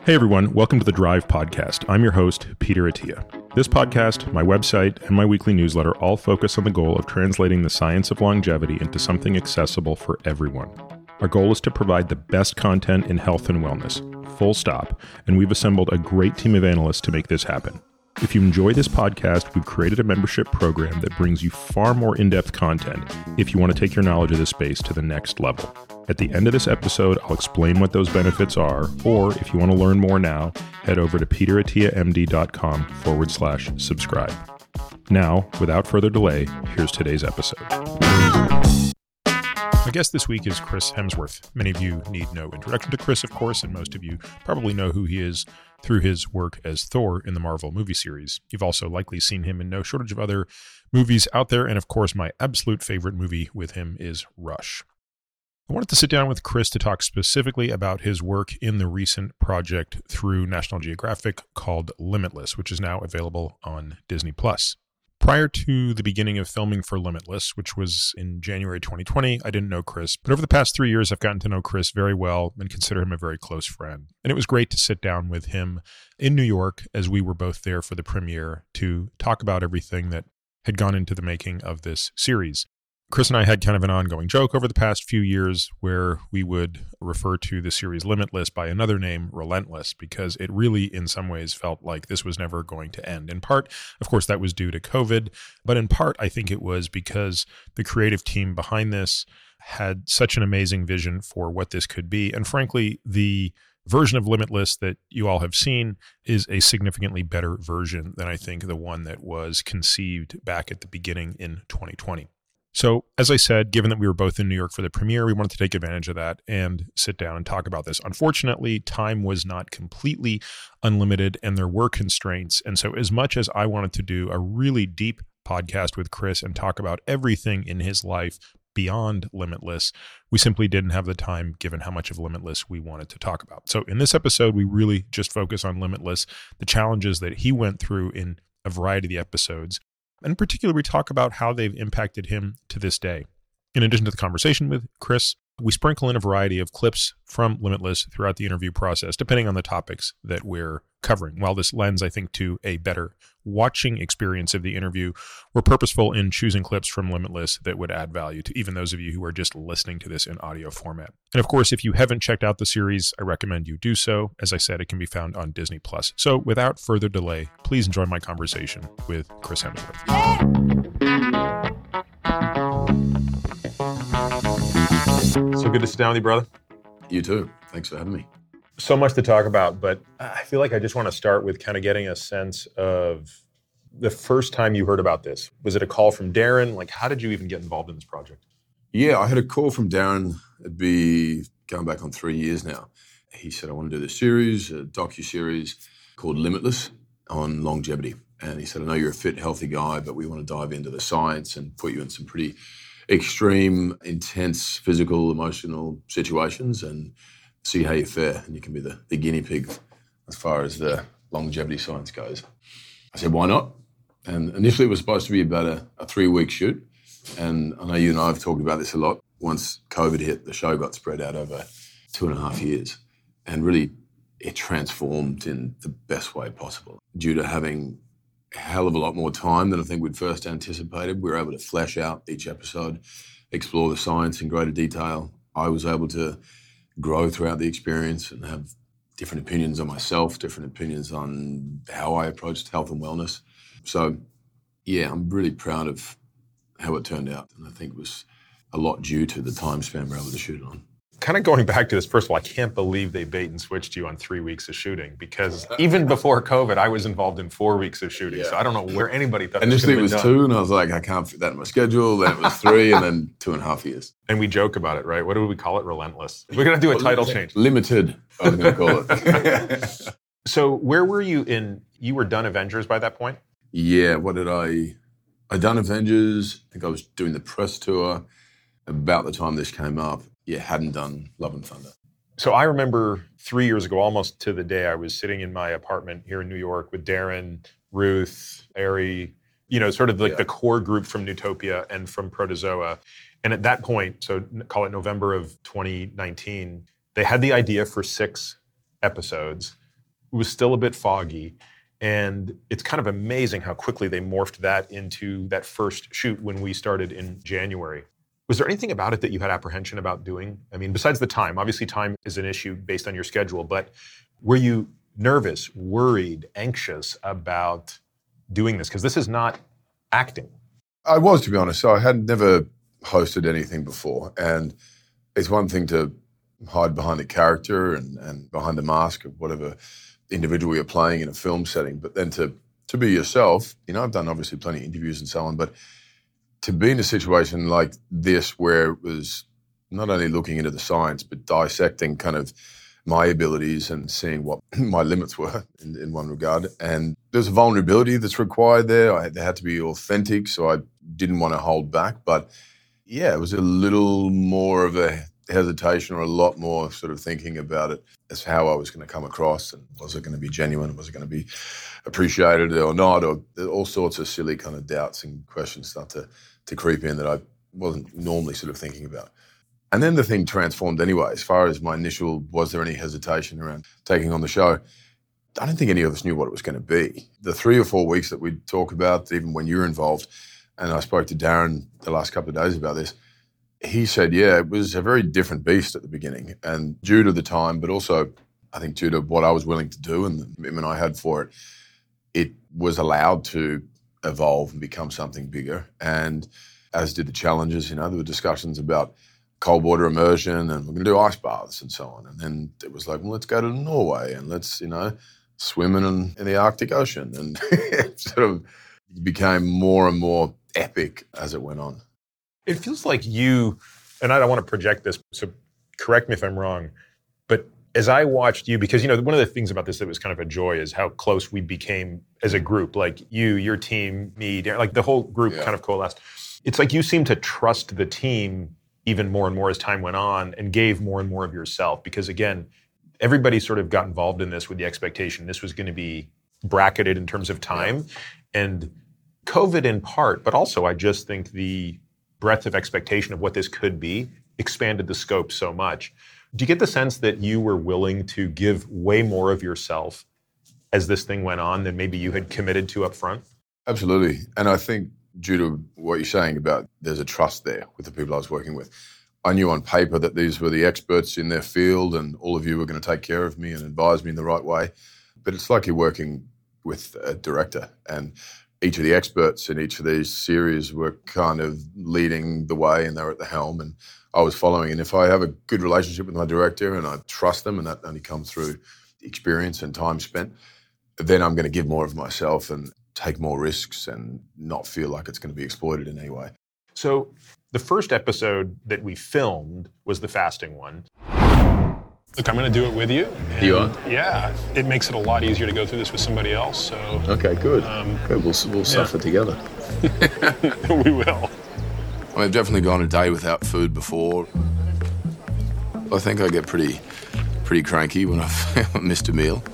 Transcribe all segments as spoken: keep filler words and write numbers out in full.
Hey everyone, welcome to the Drive Podcast. I'm your host, Peter Attia. This podcast, my website, and my weekly newsletter all focus on the goal of translating the science of longevity into something accessible for everyone. Our goal is to provide the best content in health and wellness, full stop, and we've assembled a great team of analysts to make this happen. If you enjoy this podcast, we've created a membership program that brings you far more in-depth content if you want to take your knowledge of this space to the next level. At the end of this episode, I'll explain what those benefits are, or if you want to learn more now, head over to peterattiamd.com forward slash subscribe. Now, without further delay, here's today's episode. My guest this week is Chris Hemsworth. Many of you need no introduction to Chris, of course, and most of you probably know who he is through his work as Thor in the Marvel movie series. You've also likely seen him in no shortage of other movies out there, and of course, my absolute favorite movie with him is Rush. I wanted to sit down with Chris to talk specifically about his work in the recent project through National Geographic called Limitless, which is now available on Disney Plus. Prior to the beginning of filming for Limitless, which was in January twenty twenty, I didn't know Chris. But over the past three years, I've gotten to know Chris very well and consider him a very close friend. And it was great to sit down with him in New York as we were both there for the premiere to talk about everything that had gone into the making of this series. Chris and I had kind of an ongoing joke over the past few years where we would refer to the series Limitless by another name, Relentless, because it really in some ways felt like this was never going to end. In part, of course, that was due to COVID, but in part, I think it was because the creative team behind this had such an amazing vision for what this could be. And frankly, the version of Limitless that you all have seen is a significantly better version than I think the one that was conceived back at the beginning in twenty twenty. So, as I said, given that we were both in New York for the premiere, we wanted to take advantage of that and sit down and talk about this. Unfortunately, time was not completely unlimited and there were constraints. And so as much as I wanted to do a really deep podcast with Chris and talk about everything in his life beyond Limitless, we simply didn't have the time given how much of Limitless we wanted to talk about. So in this episode, we really just focus on Limitless, the challenges that he went through in a variety of the episodes. And in particular, we talk about how they've impacted him to this day. In addition to the conversation with Chris, we sprinkle in a variety of clips from Limitless throughout the interview process, depending on the topics that we're covering. While this lends, I think, to a better watching experience of the interview, we're purposeful in choosing clips from Limitless that would add value to even those of you who are just listening to this in audio format. And of course, if you haven't checked out the series, I recommend you do so. As I said, it can be found on Disney Plus. So without further delay, please enjoy my conversation with Chris Hemsworth. So good to sit down with you, brother. You too. Thanks for having me. So much to talk about, but I feel like I just want to start with kind of getting a sense of the first time you heard about this. Was it a call from Darren? Like, how did you even get involved in this project? Yeah, I had a call from Darren. It'd be going back on three years now. He said, I want to do this series, a docu-series called Limitless on longevity. And he said, I know you're a fit, healthy guy, but we want to dive into the science and put you in some pretty extreme, intense physical, emotional situations and see how you fare. And you can be the, the guinea pig as far as the longevity science goes. I said, why not? And initially it was supposed to be about a, a three-week shoot. And I know you and I have talked about this a lot. Once COVID hit, the show got spread out over two and a half years. And really, it transformed in the best way possible. Due to having a hell of a lot more time than I think we'd first anticipated, we were able to flesh out each episode, explore the science in greater detail. I was able to grow throughout the experience and have different opinions on myself, different opinions on how I approached health and wellness. So, yeah, I'm really proud of how it turned out. And I think it was a lot due to the time span we're able to shoot it on. Kind of going back to this, first of all, I can't believe they bait and switched you on three weeks of shooting because even before COVID, I was involved in four weeks of shooting. Yeah. So I don't know where anybody thought Initially this it was done. two, and I was like, I can't fit that in my schedule. Then it was three, and then two and a half years. And we joke about it, right? What do we call it? Relentless. We're going to do a title change. Limited, I was going to call it. So where were you in, you were done Avengers by that point? Yeah, what did I, I done Avengers. I think I was doing the press tour about the time this came up. Yeah, hadn't done Love and Thunder. So I remember three years ago, almost to the day, I was sitting in my apartment here in New York with Darren, Ruth, Ari, you know, sort of like yeah. the core group from Newtopia and from Protozoa. And at that point, so call it November of twenty nineteen, they had the idea for six episodes. was still a bit foggy. And it's kind of amazing how quickly they morphed that into that first shoot when we started in January. Was there anything about it that you had apprehension about doing? I mean, besides the time, obviously time is an issue based on your schedule, but were you nervous, worried, anxious about doing this? Because this is not acting. I was, to be honest. So I had never hosted anything before. And it's one thing to hide behind the character and, and behind the mask of whatever individual you're playing in a film setting, but then to to be yourself. You know, I've done obviously plenty of interviews and so on, but to be in a situation like this where it was not only looking into the science, but dissecting kind of my abilities and seeing what my limits were in, in one regard. And there's a vulnerability that's required there. I, they had to be authentic, so I didn't want to hold back. But yeah, it was a little more of a hesitation or a lot more sort of thinking about it as how I was going to come across, and was it going to be genuine, was it going to be appreciated or not, or all sorts of silly kind of doubts and questions start to, to creep in that I wasn't normally sort of thinking about. And then the thing transformed anyway. As far as my initial, was there any hesitation around taking on the show? I don't think any of us knew what it was going to be. The three or four weeks that we'd talk about, even when you were involved, and I spoke to Darren the last couple of days about this, he said, yeah, it was a very different beast at the beginning. And due to the time, but also I think due to what I was willing to do and the commitment I had for it, it was allowed to evolve and become something bigger. And as did the challenges, you know, there were discussions about cold water immersion and we're going to do ice baths and so on. And then it was like, well, let's go to Norway and let's, you know, swim in, in the Arctic Ocean. And it sort of became more and more epic as it went on. It feels like you, and I don't want to project this, so correct me if I'm wrong, but as I watched you, because, you know, one of the things about this that was kind of a joy is how close we became as a group, like you, your team, me, Darren, like the whole group yeah. kind of coalesced. It's like you seemed to trust the team even more and more as time went on and gave more and more of yourself. Because again, everybody sort of got involved in this with the expectation this was going to be bracketed in terms of time. Yeah. And COVID in part, but also I just think the breadth of expectation of what this could be expanded the scope so much. Do you get the sense that you were willing to give way more of yourself as this thing went on than maybe you had committed to up front? Absolutely. And I think due to what you're saying about there's a trust there with the people I was working with. I knew on paper that these were the experts in their field and all of you were going to take care of me and advise me in the right way. But it's like you're working with a director, and each of the experts in each of these series were kind of leading the way and they were at the helm and I was following. And if I have a good relationship with my director and I trust them, and that only comes through experience and time spent, then I'm going to give more of myself and take more risks and not feel like it's going to be exploited in any way. So the first episode that we filmed was the fasting one. Look, I'm going to do it with you. You are? Yeah. It makes it a lot easier to go through this with somebody else. So. Okay, good. Um, good. We'll, we'll yeah. suffer together. We will. I've definitely gone a day without food before. I think I get pretty pretty cranky when I've missed a meal.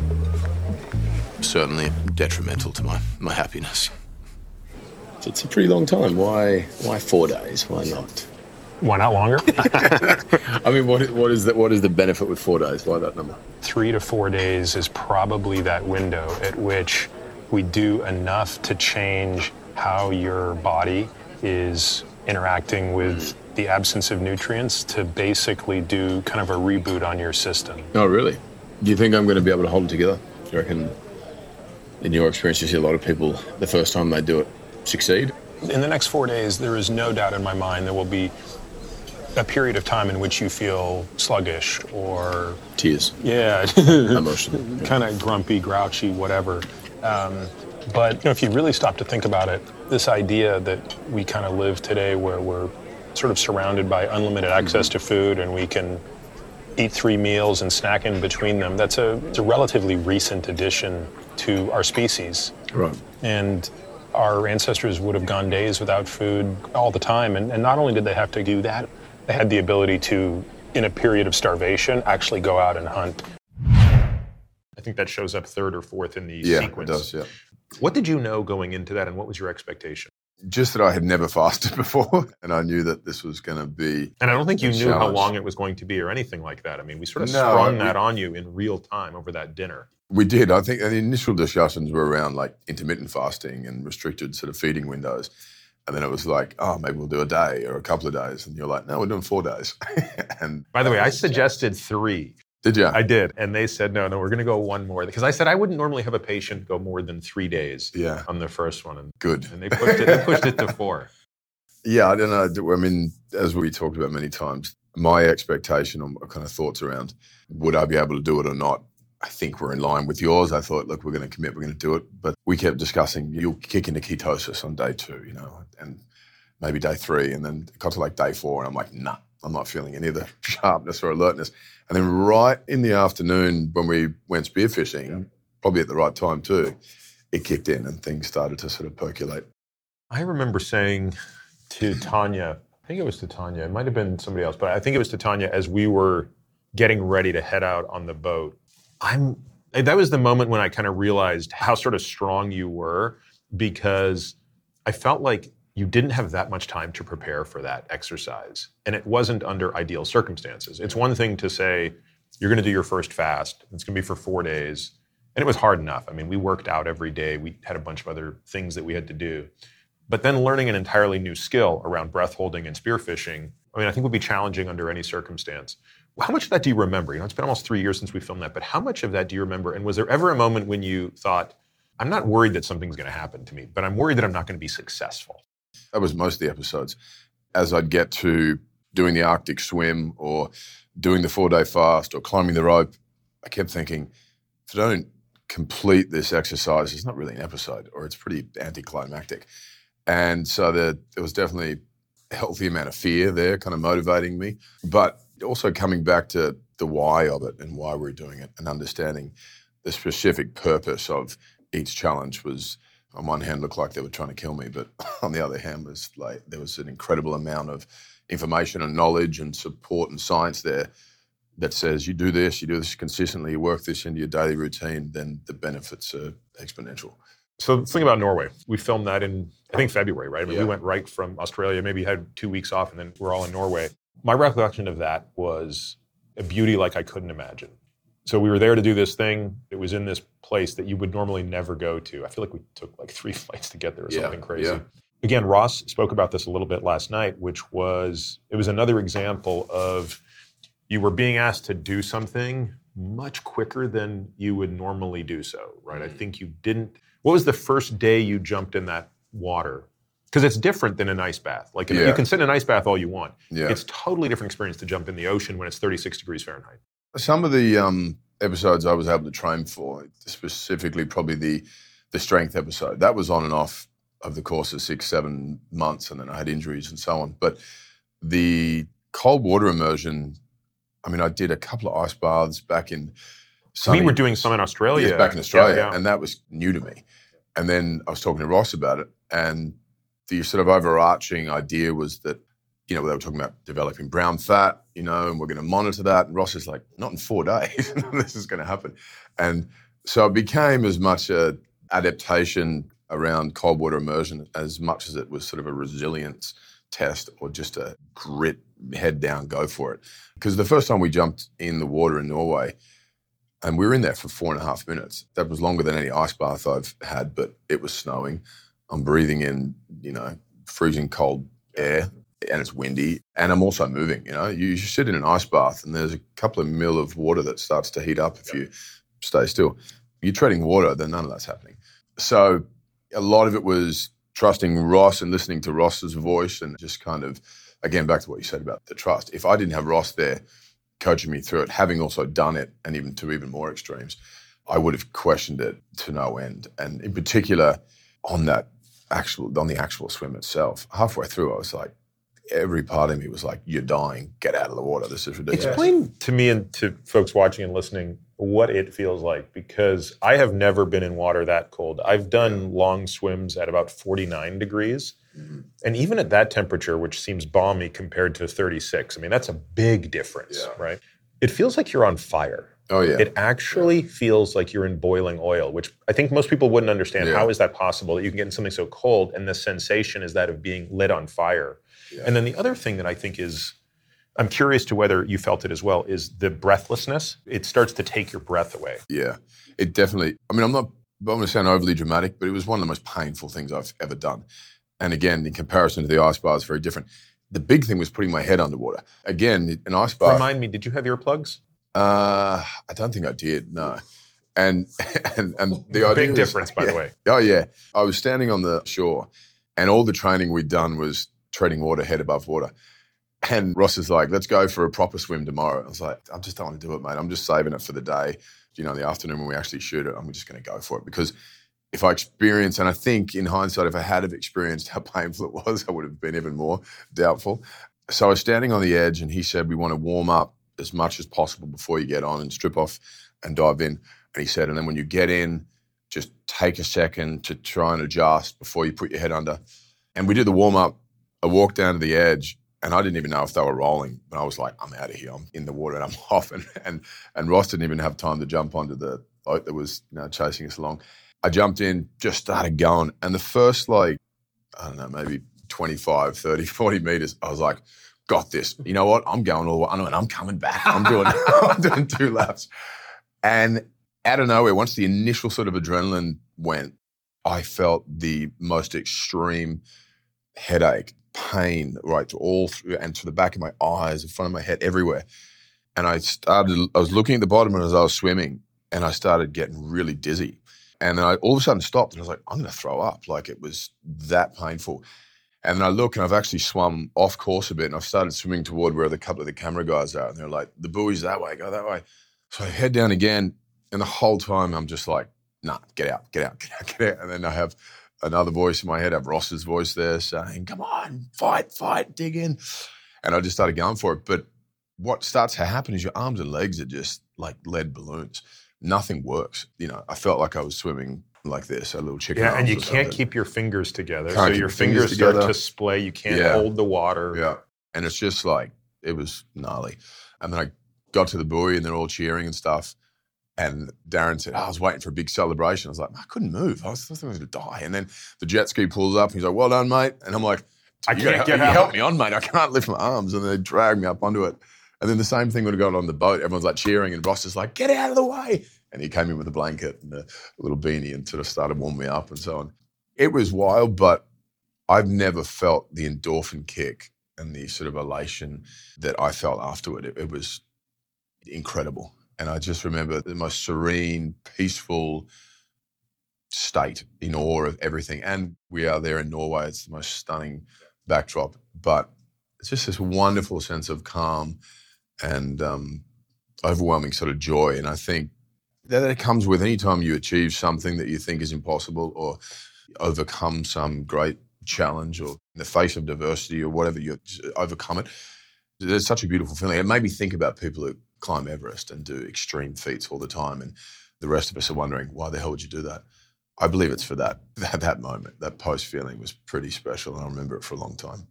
Certainly detrimental to my, my happiness. It's a pretty long time. Why why four days? Why not? Why not longer? I mean, what what is the, what is the benefit with four days? Why that number? Three to four days is probably that window at which we do enough to change how your body is interacting with the absence of nutrients to basically do kind of a reboot on your system. Oh, really? Do you think I'm going to be able to hold it together? Do you reckon, in your experience, you see a lot of people, the first time they do it, succeed? In the next four days, there is no doubt in my mind there will be a period of time in which you feel sluggish or... Tears. Yeah. Emotional. Yeah. Kind of grumpy, grouchy, whatever. Um, but you know, if you really stop to think about it, this idea that we kind of live today where we're sort of surrounded by unlimited access mm-hmm. to food and we can eat three meals and snack in between them, that's a, it's a relatively recent addition to our species. Right. And our ancestors would have gone days without food all the time. And, and not only did they have to do that, they had the ability to, in a period of starvation, actually go out and hunt. I think that shows up third or fourth in the yeah, sequence. Yeah, it does, yeah. What did you know going into that, and what was your expectation? Just that I had never fasted before, and I knew that this was going to be And I don't think you knew challenge. how long it was going to be or anything like that. I mean, we sort of no, sprung we, that on you in real time over that dinner. We did. I think the initial discussions were around like intermittent fasting and restricted sort of feeding windows. And then it was like, oh, maybe we'll do a day or a couple of days. And you're like, no, we're doing four days. And by the way, I suggested three. Did you? I did. And they said, no, no, we're going to go one more. Because I said I wouldn't normally have a patient go more than three days yeah. on the first one. And, Good. And they pushed it, they pushed it to four. Yeah, I don't know. I mean, as we talked about many times, my expectation or kind of thoughts around would I be able to do it or not, I think we're in line with yours. I thought, look, we're going to commit, we're going to do it. But we kept discussing, you'll kick into ketosis on day two, you know, and maybe day three. And then it got to like day four, and I'm like, nah, I'm not feeling any of the sharpness or alertness. And then right in the afternoon when we went spearfishing, probably at the right time too, it kicked in and things started to sort of percolate. I remember saying to Tanya, I think it was to Tanya, it might have been somebody else, but I think it was to Tanya as we were getting ready to head out on the boat. I'm. That was the moment when I kind of realized how sort of strong you were, because I felt like you didn't have that much time to prepare for that exercise. And it wasn't under ideal circumstances. It's one thing to say, you're going to do your first fast. It's going to be for four days. And it was hard enough. I mean, we worked out every day. We had a bunch of other things that we had to do. But then learning an entirely new skill around breath holding and spearfishing, I mean, I think would be challenging under any circumstance. How much of that do you remember? You know, it's been almost three years since we filmed that, but how much of that do you remember? And was there ever a moment when you thought, I'm not worried that something's going to happen to me, but I'm worried that I'm not going to be successful? That was most of the episodes. As I'd get to doing the Arctic swim or doing the four-day fast or climbing the rope, I kept thinking, if I don't complete this exercise, it's not really an episode, or it's pretty anticlimactic. And so there, there was definitely a healthy amount of fear there kind of motivating me. But also coming back to the why of it and why we're doing it and understanding the specific purpose of each challenge was, on one hand, looked like they were trying to kill me, but on the other hand was like there was an incredible amount of information and knowledge and support and science there that says you do this, you do this consistently, you work this into your daily routine, then the benefits are exponential. So the thing about Norway, we filmed that in, I think, February, right? I mean, yeah. we went right from Australia, maybe had two weeks off, and then we're all in Norway. My recollection of that was a beauty like I couldn't imagine. So we were there to do this thing. It was in this place that you would normally never go to. I feel like we took like three flights to get there or yeah, something crazy. Yeah. Again, Ross spoke about this a little bit last night, which was, it was another example of you were being asked to do something much quicker than you would normally do so, right? Mm-hmm. I think you didn't, what was the first day you jumped in that water? Because it's different than an ice bath. Like yeah. you can sit in an ice bath all you want. Yeah. It's totally different experience to jump in the ocean when it's thirty-six degrees Fahrenheit. Some of the um, episodes I was able to train for, specifically probably the the strength episode, that was on and off over the course of six, seven months, and then I had injuries and so on. But the cold water immersion, I mean, I did a couple of ice baths back in sunny, we were doing some in Australia. Yes, back in Australia, yeah, yeah. and that was new to me. And then I was talking to Ross about it, and the sort of overarching idea was that, you know, they were talking about developing brown fat, you know, and we're going to monitor that. And Ross is like, not in four days, this is going to happen. And so it became as much a adaptation around cold water immersion as much as it was sort of a resilience test or just a grit, head down, go for it. Because the first time we jumped in the water in Norway, and we were in there for four and a half minutes. That was longer than any ice bath I've had, but it was snowing. I'm breathing in, you know, freezing cold air, and it's windy, and I'm also moving, you know. You sit in an ice bath, and there's a couple of mil of water that starts to heat up if you stay still. You're treading water, then none of that's happening. So a lot of it was trusting Ross and listening to Ross's voice and just kind of, again, back to what you said about the trust. If I didn't have Ross there coaching me through it, having also done it, and even to even more extremes, I would have questioned it to no end. And in particular, on that actual, on the actual swim itself, halfway through, I was like, every part of me was like, you're dying, get out of the water, this is ridiculous. Explain to me and to folks watching and listening what it feels like, because I have never been in water that cold. I've done long swims at about forty-nine degrees. Mm-hmm. And even at that temperature, which seems balmy compared to thirty-six, I mean, that's a big difference, yeah. right? It feels like you're on fire. Oh, yeah. It actually yeah. feels like you're in boiling oil, which I think most people wouldn't understand. Yeah. How is that possible that you can get in something so cold and the sensation is that of being lit on fire? Yeah. And then the other thing that I think is I'm curious to whether you felt it as well, is the breathlessness. It starts to take your breath away. Yeah, it definitely, I mean, I'm not, I'm going to sound overly dramatic, but it was one of the most painful things I've ever done. And again, in comparison to the ice bar, it's very different. The big thing was putting my head underwater. Again, an ice bar. Remind me, did you have earplugs? Uh, I don't think I did, no. And and, and the idea Big was, difference, by yeah. the way. Oh, yeah. I was standing on the shore, and all the training we'd done was treading water, head above water. And Ross is like, let's go for a proper swim tomorrow. I was like, I just don't want to do it, mate. I'm just saving it for the day. You know, in the afternoon when we actually shoot it, I'm just going to go for it. Because if I experience, and I think in hindsight, if I had have experienced how painful it was, I would have been even more doubtful. So I was standing on the edge, and he said, we want to warm up as much as possible before you get on and strip off and dive in. And he said, and then when you get in, just take a second to try and adjust before you put your head under. And we did the warm up. I walked down to the edge, and I didn't even know if they were rolling. But I was like, I'm out of here. I'm in the water and I'm off. And and, and Ross didn't even have time to jump onto the boat that was, you know, chasing us along. I jumped in, just started going. And the first, like, I don't know, maybe twenty-five, thirty, forty meters, I was like, got this. You know what? I'm going all the way. I know, and I'm coming back. I'm doing, I'm doing two laps. And out of nowhere, once the initial sort of adrenaline went, I felt the most extreme headache, pain, right, to all through and to the back of my eyes, in front of my head, everywhere. And I started, I was looking at the bottom as I was swimming, and I started getting really dizzy. And then I all of a sudden stopped, and I was like, I'm going to throw up. Like, it was that painful. And then I look, and I've actually swum off course a bit, and I've started swimming toward where the couple of the camera guys are, and they're like, the buoy's that way, go that way. So I head down again, and the whole time I'm just like, nah, get out, get out, get out, get out. And then I have another voice in my head, I have Ross's voice there saying, come on, fight, fight, dig in. And I just started going for it. But what starts to happen is your arms and legs are just like lead balloons. Nothing works. You know, I felt like I was swimming like this, a little chicken. Yeah, and you or can't something. keep your fingers together. Can't so keep your your fingers fingers start together. to splay. You can't Yeah. hold the water. Yeah. And it's just like, it was gnarly. And then I got to the buoy, and they're all cheering and stuff. And Darren said, oh, I was waiting for a big celebration. I was like, I couldn't move. I was thinking I was going to die. And then the jet ski pulls up, and he's like, well done, mate. And I'm like, I you can't gotta, get you out. help me on, mate. I can't lift my arms. And they drag me up onto it. And then the same thing would have gone on the boat. Everyone's like cheering, and Ross is like, get out of the way. And he came in with a blanket and a little beanie and sort of started warming me up and so on. It was wild, but I've never felt the endorphin kick and the sort of elation that I felt afterward. It, it was incredible. And I just remember the most serene, peaceful state in awe of everything. And we are there in Norway. It's the most stunning backdrop. But it's just this wonderful sense of calm and um, overwhelming sort of joy. And I think that it comes with any time you achieve something that you think is impossible or overcome some great challenge or in the face of diversity or whatever, you overcome it. There's such a beautiful feeling. It made me think about people who climb Everest and do extreme feats all the time, and the rest of us are wondering, why the hell would you do that? I believe it's for that, that, that moment. That post feeling was pretty special, and I'll remember it for a long time.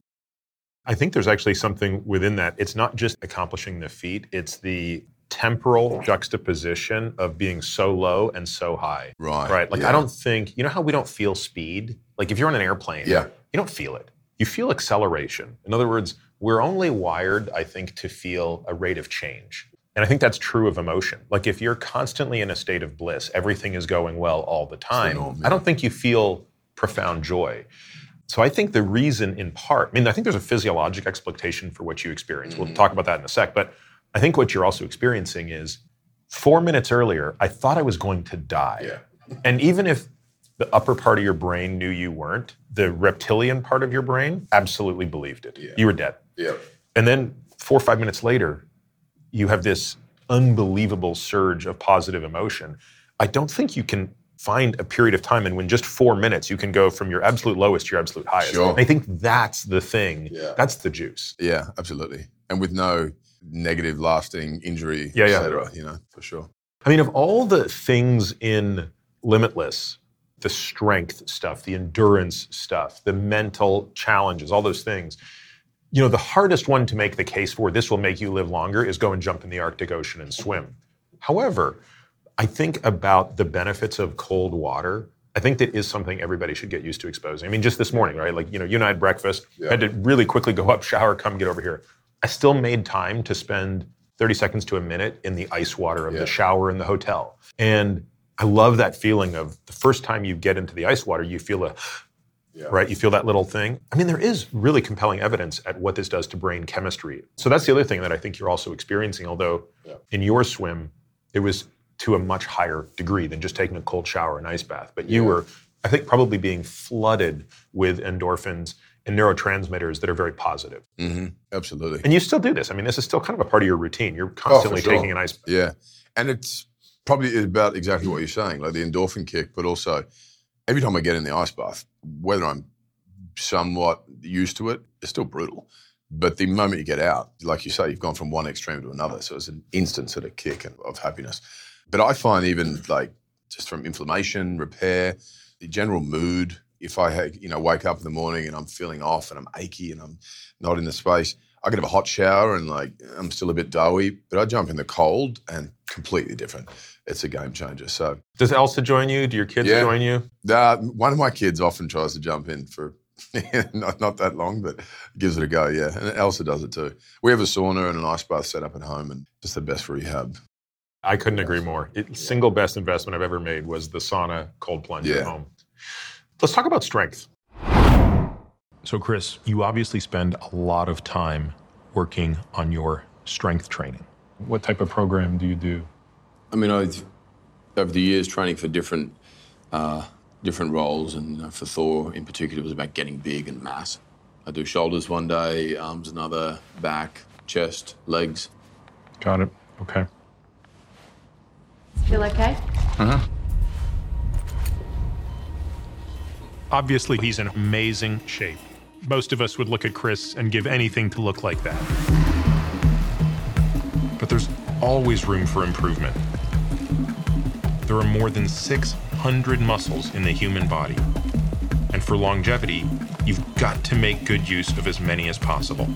I think there's actually something within that. It's not just accomplishing the feat, it's the temporal juxtaposition of being so low and so high. Right. Right. Like, yeah. I don't think, you know how we don't feel speed? Like, if you're on an airplane, Yeah. you don't feel it. You feel acceleration. In other words, we're only wired, I think, to feel a rate of change. And I think that's true of emotion. Like, if you're constantly in a state of bliss, everything is going well all the time, norm, yeah. I don't think you feel profound joy. So I think the reason, in part, I mean, I think there's a physiologic expectation for what you experience. Mm-hmm. We'll talk about that in a sec. But I think what you're also experiencing is, four minutes earlier, I thought I was going to die. Yeah. And even if the upper part of your brain knew you weren't, the reptilian part of your brain absolutely believed it. Yeah. You were dead. Yeah. And then four or five minutes later, you have this unbelievable surge of positive emotion. I don't think you can find a period of time in when just four minutes you can go from your absolute lowest to your absolute highest. Sure. And I think that's the thing. Yeah. That's the juice. Yeah, absolutely. And with no negative, lasting injury, Yeah, et yeah. cetera, you know, for sure. I mean, of all the things in Limitless, the strength stuff, the endurance stuff, the mental challenges, all those things, you know, the hardest one to make the case for this will make you live longer is go and jump in the Arctic Ocean and swim. However, I think about the benefits of cold water. I think that is something everybody should get used to exposing. I mean, just this morning, right? Like, you know, you and I had breakfast, Yeah. had to really quickly go up, shower, come get over here. I still made time to spend thirty seconds to a minute in the ice water of Yeah. the shower in the hotel. And I love that feeling of the first time you get into the ice water, you feel a, Yeah. right? You feel that little thing. I mean, there is really compelling evidence at what this does to brain chemistry. So that's the other thing that I think you're also experiencing, although Yeah. in your swim, it was to a much higher degree than just taking a cold shower and ice bath. But you Yeah. were, I think, probably being flooded with endorphins and neurotransmitters that are very positive. Mm-hmm. Absolutely. And you still do this. I mean, this is still kind of a part of your routine. You're constantly Oh, for sure. taking an ice bath. Yeah. And it's probably about exactly what you're saying, like the endorphin kick, but also every time I get in the ice bath, whether I'm somewhat used to it, it's still brutal. But the moment you get out, like you say, you've gone from one extreme to another. So it's an instant sort of kick of happiness. But I find even like just from inflammation, repair, the general mood, if I you know wake up in the morning and I'm feeling off and I'm achy and I'm not in the space, I could have a hot shower and like I'm still a bit doughy, but I jump in the cold and completely different. It's a game changer. So Does Elsa join you? Do your kids Yeah. join you? uh, one of my kids often tries to jump in for not, not that long, but gives it a go, yeah. And Elsa does it too. We have a sauna and an ice bath set up at home and it's the best rehab. I couldn't agree more. It, single best investment I've ever made was the sauna cold plunge Yeah. at home. Let's talk about strength. So Chris, you obviously spend a lot of time working on your strength training. What type of program do you do? I mean, I've over the years training for different uh, different roles, and you know, for Thor in particular, it was about getting big and mass. I do shoulders one day, arms another, back, chest, legs. Got it. Okay. Feel okay? Obviously, he's in amazing shape. Most of us would look at Chris and give anything to look like that. But there's always room for improvement. There are more than six hundred muscles in the human body. And for longevity, you've got to make good use of as many as possible.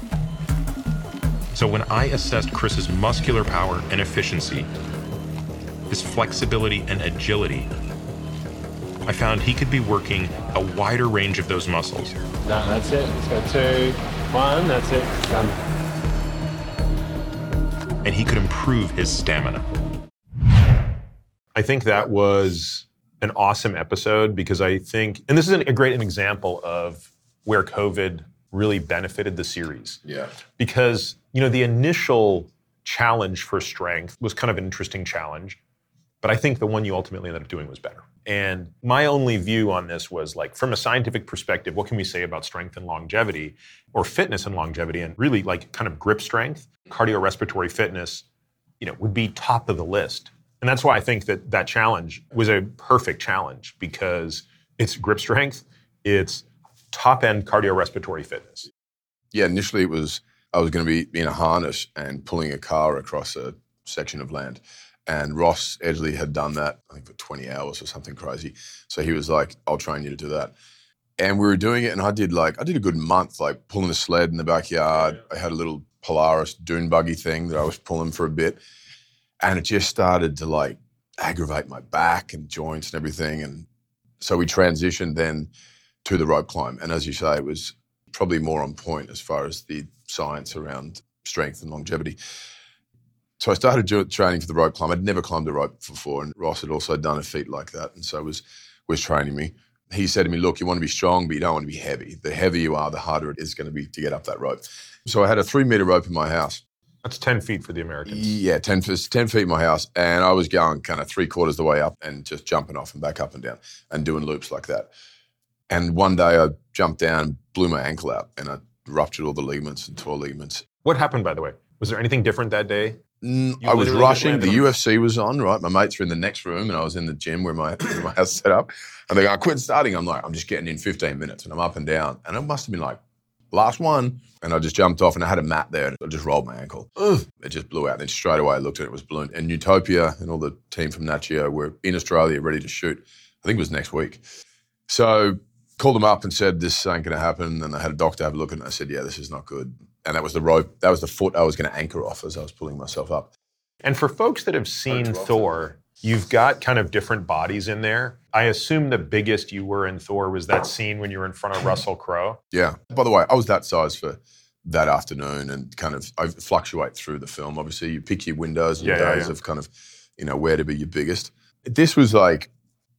So when I assessed Chris's muscular power and efficiency, his flexibility and agility, I found he could be working a wider range of those muscles. No, that's it. Let's go two, one, that's it. Done. And he could improve his stamina. I think that was an awesome episode because I think, and this is a great example of where COVID really benefited the series. Yeah. Because, you know, the initial challenge for strength was kind of an interesting challenge, but I think the one you ultimately ended up doing was better. And my only view on this was like, from a scientific perspective, what can we say about strength and longevity, or fitness and longevity, and really like kind of grip strength, cardiorespiratory fitness, you know, would be top of the list. And that's why I think that that challenge was a perfect challenge, because it's grip strength, it's top-end cardiorespiratory fitness. Yeah, initially it was, I was going to be in a harness and pulling a car across a section of land. And Ross Edgley had done that, I think, for twenty hours or something crazy. So he was like, I'll train you to do that. And we were doing it, and I did like, I did a good month, like pulling a sled in the backyard. I had a little Polaris dune buggy thing that I was pulling for a bit. And it just started to like aggravate my back and joints and everything. And so we transitioned then to the rope climb. And as you say, it was probably more on point as far as the science around strength and longevity. So I started training for the rope climb. I'd never climbed a rope before, and Ross had also done a feat like that, and so was was training me. He said to me, look, you want to be strong, but you don't want to be heavy. The heavier you are, the harder it is going to be to get up that rope. So I had a three-metre rope in my house. That's ten feet for the Americans. Yeah, ten, ten feet in my house, and I was going kind of three-quarters of the way up and just jumping off and back up and down and doing loops like that. And one day I jumped down, blew my ankle out, and I ruptured all the ligaments and tore ligaments. What happened, by the way? Was there anything different that day? Mm, You I was literally rushing. just The landed on- U F C was on, right? My mates were in the next room, and I was in the gym where my, where my house set up. And they go, I quit starting. I'm like, I'm just getting in fifteen minutes, and I'm up and down. And it must have been like, last one. And I just jumped off, and I had a mat there, and I just rolled my ankle. Ugh. It just blew out. And then straight away I looked at it, it was ballooned. And Utopia and all the team from Nat Geo were in Australia ready to shoot. I think it was next week. So called them up and said, this ain't going to happen. And I had a doctor have a look, and I said, yeah, this is not good. And that was the rope, that was the foot I was going to anchor off as I was pulling myself up. And for folks that have seen Thor, you've got kind of different bodies in there. I assume the biggest you were in Thor was that scene when you were in front of Russell Crowe. Yeah. By the way, I was that size for that afternoon and kind of I fluctuate through the film. Obviously, you pick your windows and Yeah, your yeah, days yeah. of kind of, you know, where to be your biggest. This was like,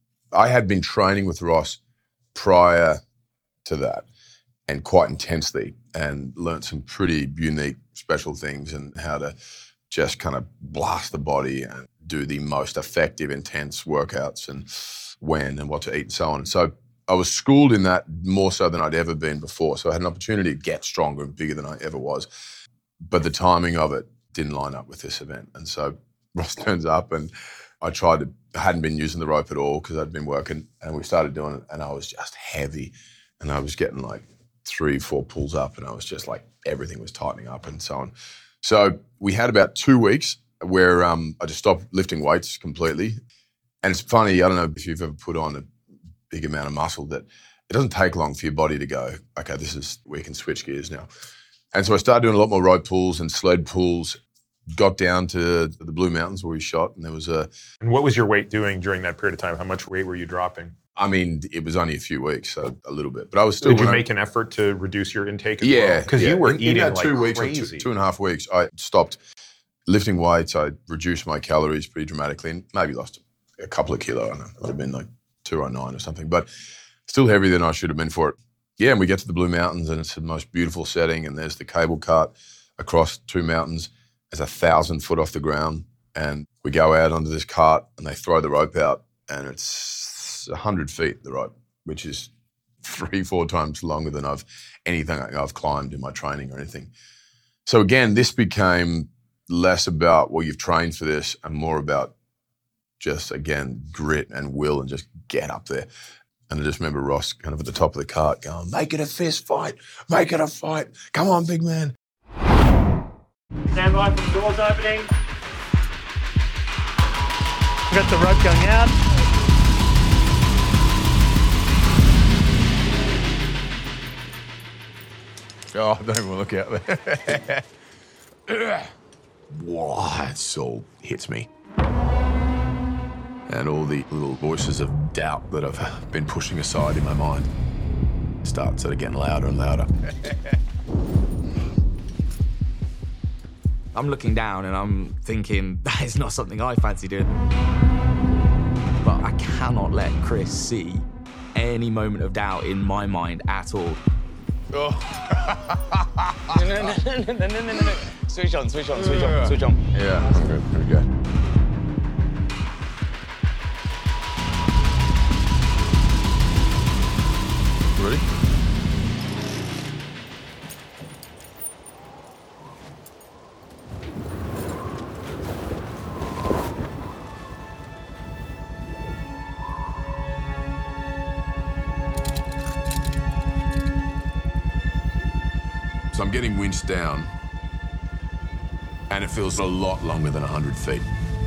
I had been training with Ross prior to that and quite intensely and learnt some pretty unique, special things and how to just kind of blast the body and do the most effective, intense workouts and when and what to eat and so on. So I was schooled in that more so than I'd ever been before. So I had an opportunity to get stronger and bigger than I ever was. But the timing of it didn't line up with this event. And so Ross turns up and I tried to, I hadn't been using the rope at all because I'd been working and we started doing it and I was just heavy and I was getting like three, four pulls up and I was just like, everything was tightening up and so on. So we had about two weeks where um, I just stopped lifting weights completely. And it's funny, I don't know if you've ever put on a big amount of muscle that it doesn't take long for your body to go, okay, this is, we can switch gears now. And so I started doing a lot more rope pulls and sled pulls, got down to the Blue Mountains where we shot and there was a... And what was your weight doing during that period of time? How much weight were you dropping? I mean, it was only a few weeks, so a little bit. But I was still... Did you I, make an effort to reduce your intake as yeah, well? Because yeah. you were in, eating in that like two weeks crazy. Or two, two and a half weeks, I stopped lifting weights. I reduced my calories pretty dramatically and maybe lost a couple of kilo. I don't know. It would have been like two oh nine or something, but still heavier than I should have been for it. Yeah, and we get to the Blue Mountains and it's the most beautiful setting and there's the cable cart across two mountains. There's a thousand foot off the ground and we go out onto this cart and they throw the rope out and it's a hundred feet, the rope, which is three, four times longer than I've anything I've climbed in my training or anything. So again, this became less about, well, you've trained for this and more about just, again, grit and will and just get up there. And I just remember Ross kind of at the top of the cart going, make it a fist fight, make it a fight. Come on, big man. Stand by for the doors opening. We've got the rope going out. Oh, I don't even want to look out there. Wow, it all hits me. And all the little voices of doubt that I've been pushing aside in my mind start sort of getting louder and louder. I'm looking down and I'm thinking, that is not something I fancy doing. But I cannot let Chris see any moment of doubt in my mind at all. Oh. no, no, no, no, no, no, no, no. Switch on, switch on, switch on, switch on. Yeah, okay, here we go. Ready? So I'm getting winched down, and it feels a lot longer than one hundred feet.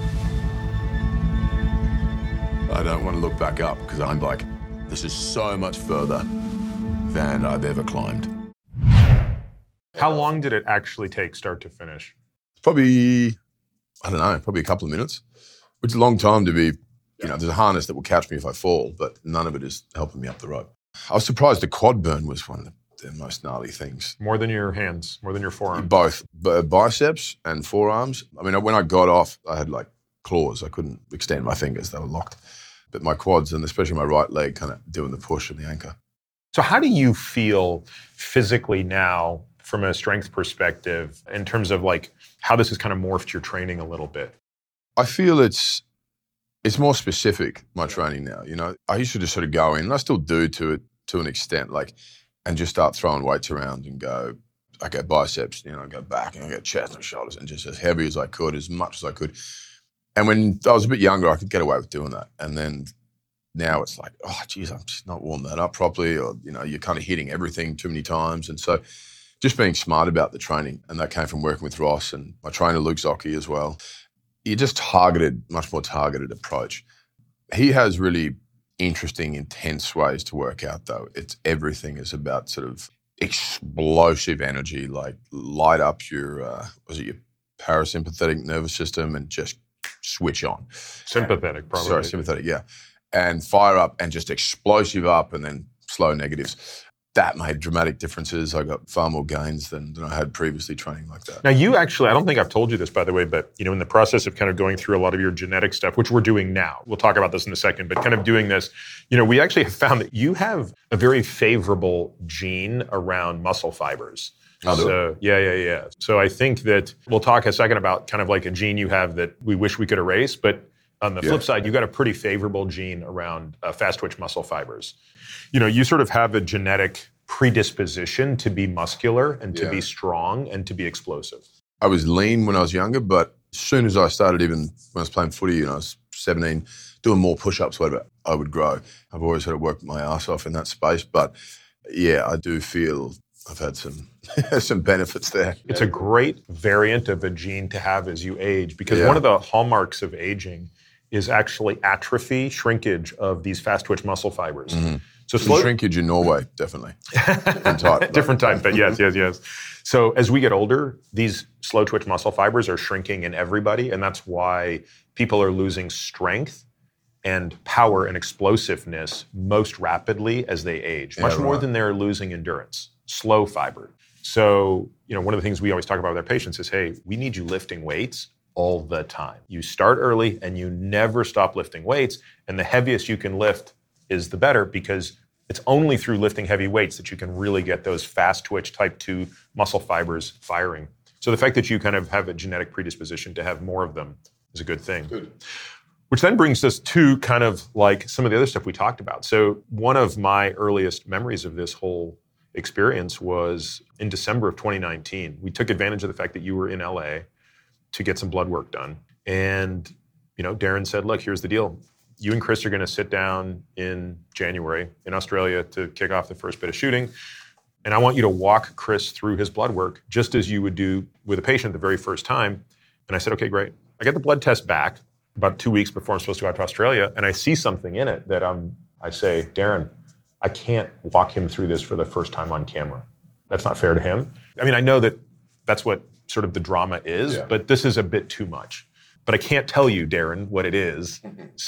I don't want to look back up because I'm like, this is so much further than I've ever climbed. How long did it actually take start to finish? Probably, I don't know, probably a couple of minutes, which is a long time to be, you know, there's a harness that will catch me if I fall, but none of it is helping me up the rope. I was surprised the quad burn was one of the the most gnarly things. More than your hands, more than your forearms? Both, b- biceps and forearms. I mean, when I got off, I had like claws. I couldn't extend my fingers. They were locked. But my quads and especially my right leg kind of doing the push and the anchor. So how do you feel physically now from a strength perspective in terms of like how this has kind of morphed your training a little bit? I feel it's it's more specific, my training now. You know, I used to just sort of go in, and I still do to it to an extent, like, and just start throwing weights around and go, I go biceps, you know, I go back and I go chest and shoulders and just as heavy as I could, as much as I could. And when I was a bit younger, I could get away with doing that. And then now it's like, oh, geez, I'm just not warming that up properly, or, you know, you're kind of hitting everything too many times. And so just being smart about the training, and that came from working with Ross and my trainer, Luke Zocchi, as well. You just targeted, much more targeted approach. He has really interesting, intense ways to work out, though. It's everything is about sort of explosive energy, like light up your, uh, was it your parasympathetic nervous system and just switch on. Sympathetic, probably. Sorry, sympathetic, yeah. And fire up and just explosive up and then slow negatives. that made dramatic differences. I got far more gains than, than I had previously training like that. Now, you actually, I don't think I've told you this, by the way, but, you know, in the process of kind of going through a lot of your genetic stuff, which we're doing now, we'll talk about this in a second, but kind of doing this, you know, we actually have found that you have a very favorable gene around muscle fibers. I'll do so, it. yeah, yeah, yeah. So I think that we'll talk a second about kind of like a gene you have that we wish we could erase, but on the Yeah. flip side, you got a pretty favorable gene around uh, fast twitch muscle fibers. You know, you sort of have a genetic predisposition to be muscular and to Yeah. be strong and to be explosive. I was lean when I was younger, but as soon as I started, even when I was playing footy, you know, I was seventeen, doing more push-ups, whatever, I would grow. I've always had to work my ass off in that space, but yeah, I do feel I've had some some benefits there. It's a great variant of a gene to have as you age, because Yeah. one of the hallmarks of aging is actually atrophy, shrinkage of these fast twitch muscle fibers. Mm-hmm. So Some slow, shrinkage in Norway, definitely. Different type. different type, but yes, yes, yes. So as we get older, these slow twitch muscle fibers are shrinking in everybody, and that's why people are losing strength and power and explosiveness most rapidly as they age, much Yeah, more right. than they're losing endurance, slow fiber. So, you know, one of the things we always talk about with our patients is, hey, we need you lifting weights all the time. You start early and you never stop lifting weights, and the heaviest you can lift is the better, because it's only through lifting heavy weights that you can really get those fast twitch type two muscle fibers firing. So the fact that you kind of have a genetic predisposition to have more of them is a good thing. Good. Which then brings us to kind of like some of the other stuff we talked about. So one of my earliest memories of this whole experience was in December of twenty nineteen. We took advantage of the fact that you were in L A to get some blood work done. And, you know, Darren said, look, here's the deal. You and Chris are going to sit down in January in Australia to kick off the first bit of shooting. And I want you to walk Chris through his blood work just as you would do with a patient the very first time. And I said, okay, great. I get the blood test back about two weeks before I'm supposed to go out to Australia, and I see something in it that I'm, I say, Darren, I can't walk him through this for the first time on camera. That's not fair to him. I mean, I know that that's what sort of the drama is, Yeah. but this is a bit too much. But I can't tell you, Darren, what it is.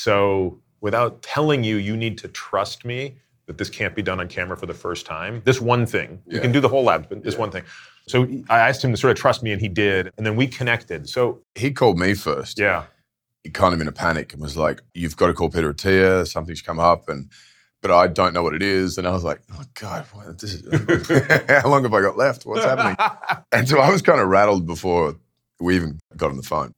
So without telling you, you need to trust me that this can't be done on camera for the first time. This one thing. You Yeah. can do the whole lab, but this Yeah. one thing. So I asked him to sort of trust me, and he did. And then we connected. So, He called me first. yeah. He kind of in a panic and was like, you've got to call Peter Attia, something's come up, and but I don't know what it is. And I was like, oh God, what, this is, how long have I got left? What's happening? And so I was kind of rattled before we even got on the phone.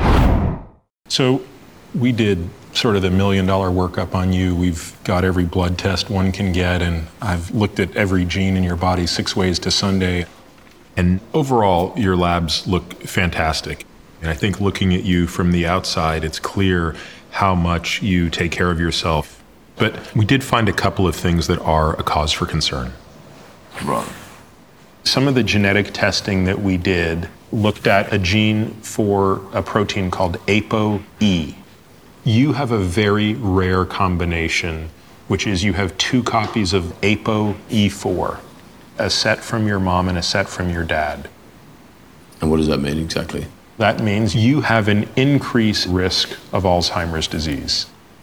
So we did sort of the million dollar workup on you. We've got every blood test one can get, and I've looked at every gene in your body six ways to Sunday. And overall, your labs look fantastic. And I think looking at you from the outside, it's clear how much you take care of yourself. But we did find a couple of things that are a cause for concern. Right. Some of the genetic testing that we did looked at a gene for a protein called A P O E. You have a very rare combination, which is you have two copies of A P O E four, a set from your mom and a set from your dad. And what does that mean exactly? That means you have an increased risk of Alzheimer's disease.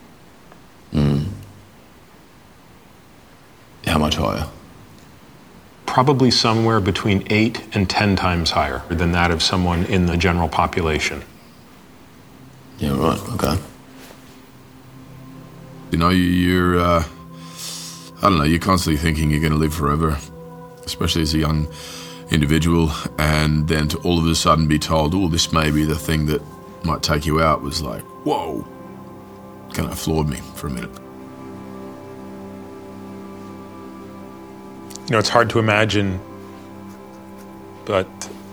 Mm. How much higher? Probably somewhere between eight and ten times higher than that of someone in the general population. Yeah, right, okay. You know, you- you're, uh, I don't know, you're constantly thinking you're going to live forever, especially as a young individual, and then to all of a sudden be told, oh, this may be the thing that might take you out, was like, whoa, kind of floored me for a minute. You know, it's hard to imagine, but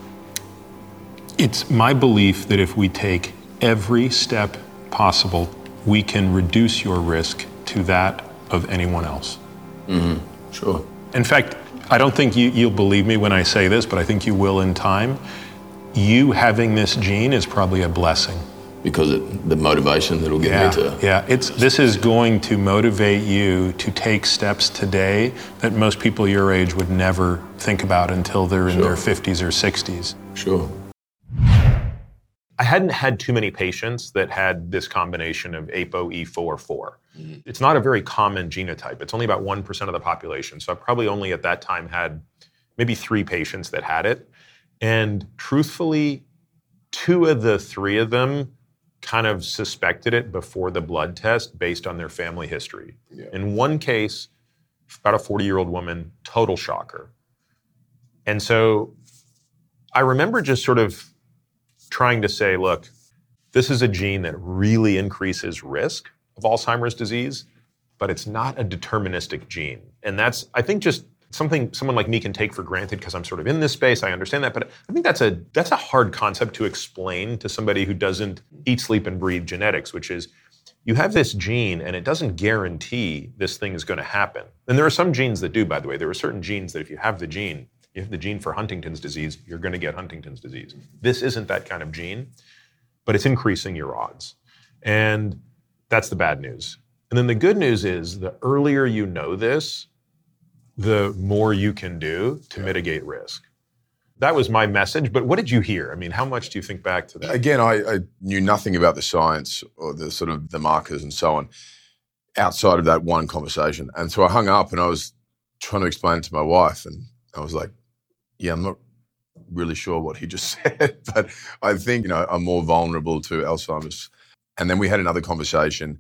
It's my belief that if we take every step possible, we can reduce your risk to that of anyone else. Mm-hmm. Sure. In fact, I don't think you, you'll believe me when I say this, but I think you will in time. You having this gene is probably a blessing. Because it, the motivation that'll get Yeah, me to... yeah. It's this is going to motivate you to take steps today that most people your age would never think about until they're in Sure. their fifties or sixties. Sure. I hadn't had too many patients that had this combination of A P O E four four. Mm-hmm. It's not a very common genotype. It's only about one percent of the population. So I probably only at that time had maybe three patients that had it. And truthfully, two of the three of them kind of suspected it before the blood test based on their family history. Yeah. In one case, about a forty-year-old woman, total shocker. And so I remember just sort of trying to say, look, this is a gene that really increases risk of Alzheimer's disease, but it's not a deterministic gene. And that's, I think, just something someone like me can take for granted because I'm sort of in this space. I understand that, but I think that's a that's a hard concept to explain to somebody who doesn't eat, sleep, and breathe genetics, which is you have this gene and it doesn't guarantee this thing is going to happen. And there are some genes that do, by the way. There are certain genes that if you have the gene, you have the gene for Huntington's disease, you're going to get Huntington's disease. This isn't that kind of gene, but it's increasing your odds. And that's the bad news. And then the good news is the earlier you know this, the more you can do to yeah. mitigate risk. That was my message, but what did you hear? I mean, how much do you think back to that? Again, I, I knew nothing about the science or the sort of the markers and so on outside of that one conversation. And so I hung up and I was trying to explain it to my wife and I was like, yeah, I'm not really sure what he just said, but I think, you know, I'm more vulnerable to Alzheimer's. And then we had another conversation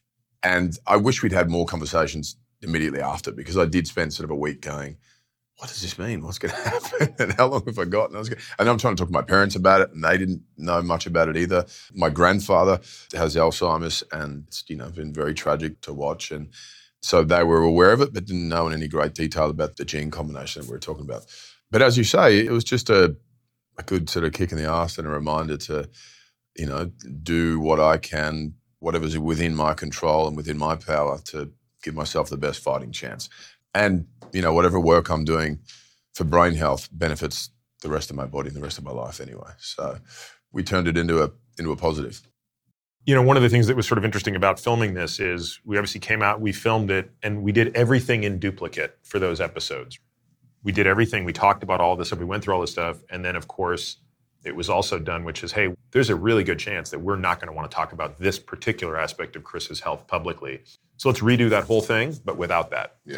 and I wish we'd had more conversations immediately after because I did spend sort of a week going, what does this mean? What's going to happen? And how long have I got? And, I was going, and I'm trying to talk to my parents about it and they didn't know much about it either. My grandfather has Alzheimer's and it's, you know, been very tragic to watch. And so they were aware of it, but didn't know in any great detail about the gene combination that we were talking about. But as you say, it was just a, a good sort of kick in the arse and a reminder to, you know, do what I can, whatever's within my control and within my power to give myself the best fighting chance. And, you know, whatever work I'm doing for brain health benefits the rest of my body and the rest of my life anyway. So we turned it into a into a positive. You know, one of the things that was sort of interesting about filming this is we obviously came out, we filmed it, and we did everything in duplicate for those episodes. We did everything. We talked about all this stuff. We went through all this stuff. And then, of course, it was also done, which is, hey, there's a really good chance that we're not going to want to talk about this particular aspect of Chris's health publicly. So let's redo that whole thing, but without that. Yeah.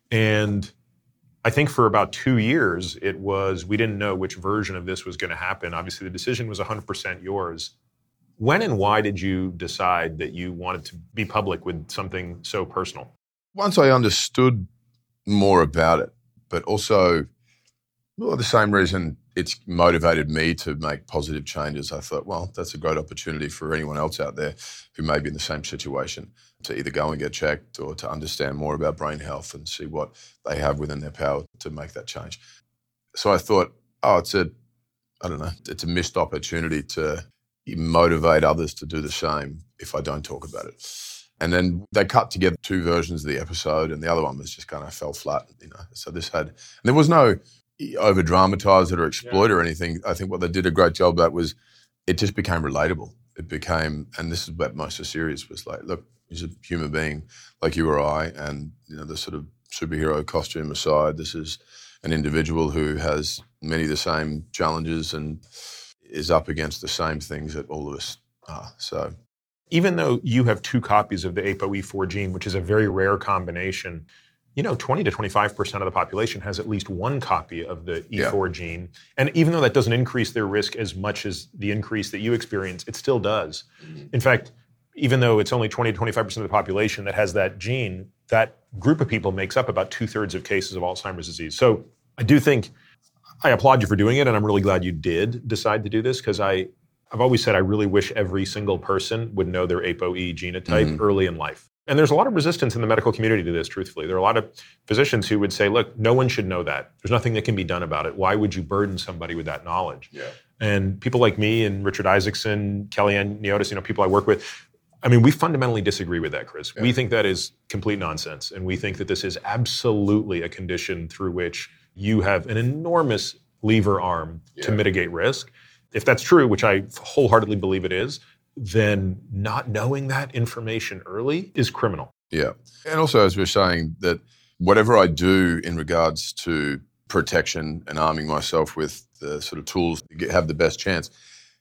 And I think for about two years, it was, we didn't know which version of this was going to happen. Obviously, the decision was one hundred percent yours. When and why did you decide that you wanted to be public with something so personal? Once I understood more about it, but also, well, the same reason it's motivated me to make positive changes. I thought, well, that's a great opportunity for anyone else out there who may be in the same situation to either go and get checked or to understand more about brain health and see what they have within their power to make that change. So I thought, oh, it's a, I don't know, it's a missed opportunity to motivate others to do the same if I don't talk about it. And then they cut together two versions of the episode and the other one was just kind of fell flat, you know. So this had, and there was no over-dramatise it or exploit yeah. or anything. I think what they did a great job at was it just became relatable. It became, and this is what most of the series was like, look, he's a human being like you or I, and you know, the sort of superhero costume aside, this is an individual who has many of the same challenges and is up against the same things that all of us are. So, even though you have two copies of the A P O E four gene, which is a very rare combination, you know, twenty to twenty-five percent of the population has at least one copy of the E four yeah. gene. And even though that doesn't increase their risk as much as the increase that you experience, it still does. Mm-hmm. In fact, even though it's only twenty to twenty-five percent of the population that has that gene, that group of people makes up about two-thirds of cases of Alzheimer's disease. So I do think, I applaud you for doing it, and I'm really glad you did decide to do this, because I, I've always said I really wish every single person would know their A P O E genotype mm-hmm. early in life. And there's a lot of resistance in the medical community to this, truthfully. There are a lot of physicians who would say, look, no one should know that. There's nothing that can be done about it. Why would you burden somebody with that knowledge? Yeah. And people like me and Richard Isaacson, Kellyanne Neotis, you know, people I work with, I mean, we fundamentally disagree with that, Chris. Yeah. We think that is complete nonsense. And we think that this is absolutely a condition through which you have an enormous lever arm yeah. to mitigate risk. If that's true, which I wholeheartedly believe it is, then not knowing that information early is criminal. Yeah. And also, as we're saying, that whatever I do in regards to protection and arming myself with the sort of tools to get, have the best chance,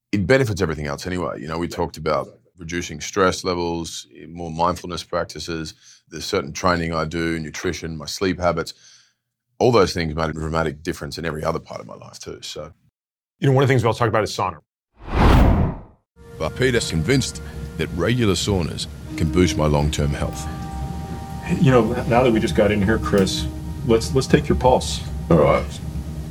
it benefits everything else anyway. You know, we talked about reducing stress levels, more mindfulness practices. There's certain training I do, nutrition, my sleep habits. All those things made a dramatic difference in every other part of my life too. So, you know, one of the things we'll talk about is sauna. But Peter's convinced that regular saunas can boost my long-term health. You know, now that we just got in here, Chris, let's let's take your pulse. All right.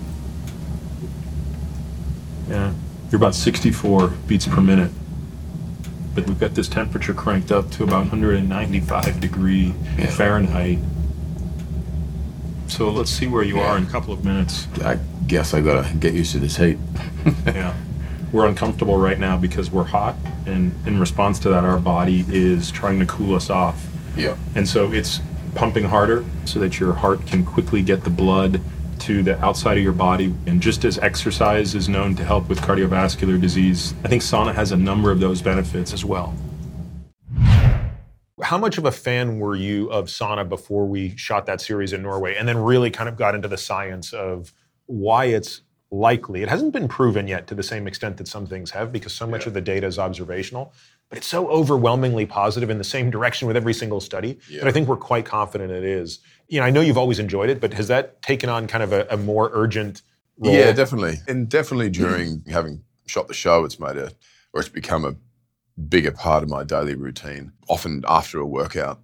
Yeah, you're about sixty-four beats per minute. But we've got this temperature cranked up to about one hundred ninety-five degree yeah. Fahrenheit. So let's see where you yeah. are in a couple of minutes. I guess I gotta get used to this heat. Yeah. We're uncomfortable right now because we're hot, and in response to that, our body is trying to cool us off. Yeah. And so it's pumping harder so that your heart can quickly get the blood to the outside of your body. And just as exercise is known to help with cardiovascular disease, I think sauna has a number of those benefits as well. How much of a fan were you of sauna before we shot that series in Norway, and then really kind of got into the science of why it's likely? It hasn't been proven yet to the same extent that some things have, because so much yeah. of the data is observational, but it's so overwhelmingly positive in the same direction with every single study yeah. that I think we're quite confident it is. You know, I know you've always enjoyed it, but has that taken on kind of a, a more urgent role? Yeah, definitely. And definitely during having shot the show, it's made a, or it's become a bigger part of my daily routine, often after a workout.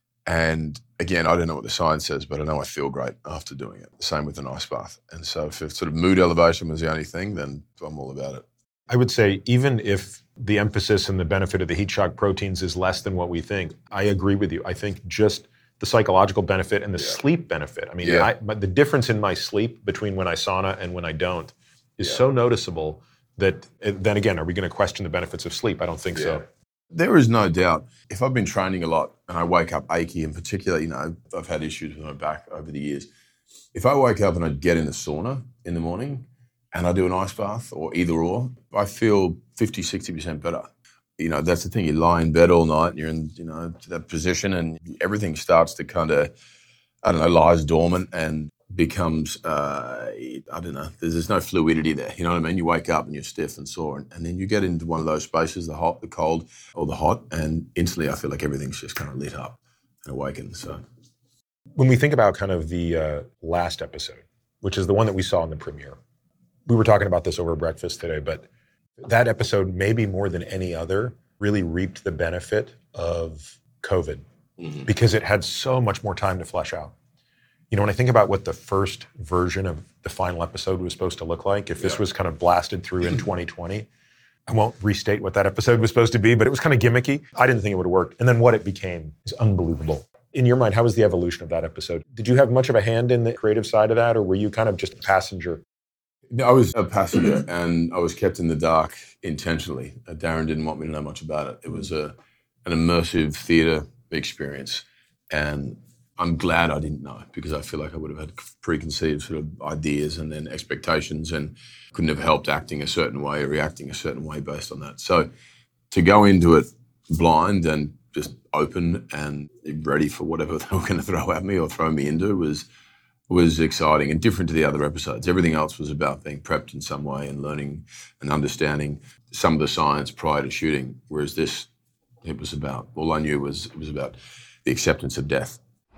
And again, I don't know what the science says, but I know I feel great after doing it. The same with an ice bath. And so if sort of mood elevation was the only thing, then I'm all about it. I would say even if the emphasis and the benefit of the heat shock proteins is less than what we think, I agree with you. I think just the psychological benefit and the yeah. sleep benefit. I mean, yeah. I, but the difference in my sleep between when I sauna and when I don't is yeah. so noticeable that then again, are we going to question the benefits of sleep? I don't think yeah. so. There is no doubt. If I've been training a lot and I wake up achy, in particular, you know, I've had issues with my back over the years. If I wake up and I get in the sauna in the morning and I do an ice bath or either or, I feel fifty, sixty percent better. You know, that's the thing. You lie in bed all night and you're in, you know, that position and everything starts to kind of, I don't know, lies dormant and becomes, uh, I don't know, there's, there's no fluidity there. You know what I mean? You wake up and you're stiff and sore and, and then you get into one of those spaces, the hot, the cold, or the hot, and instantly I feel like everything's just kind of lit up and awakened. So, when we think about kind of the uh, last episode, which is the one that we saw in the premiere, we were talking about this over breakfast today, but that episode, maybe more than any other, really reaped the benefit of COVID mm-hmm. because it had so much more time to flesh out. You know, when I think about what the first version of the final episode was supposed to look like, if this yeah. was kind of blasted through in twenty twenty, I won't restate what that episode was supposed to be, but it was kind of gimmicky. I didn't think it would have worked. And then what it became is unbelievable. In your mind, how was the evolution of that episode? Did you have much of a hand in the creative side of that, or were you kind of just a passenger? I was a passenger, and I was kept in the dark intentionally. Darren didn't want me to know much about it. It was a an immersive theatre experience, and I'm glad I didn't know, because I feel like I would have had preconceived sort of ideas and then expectations and couldn't have helped acting a certain way or reacting a certain way based on that. So to go into it blind and just open and ready for whatever they were going to throw at me or throw me into was was exciting and different to the other episodes. Everything else was about being prepped in some way and learning and understanding some of the science prior to shooting, whereas this, it was about, all I knew was it was about the acceptance of death.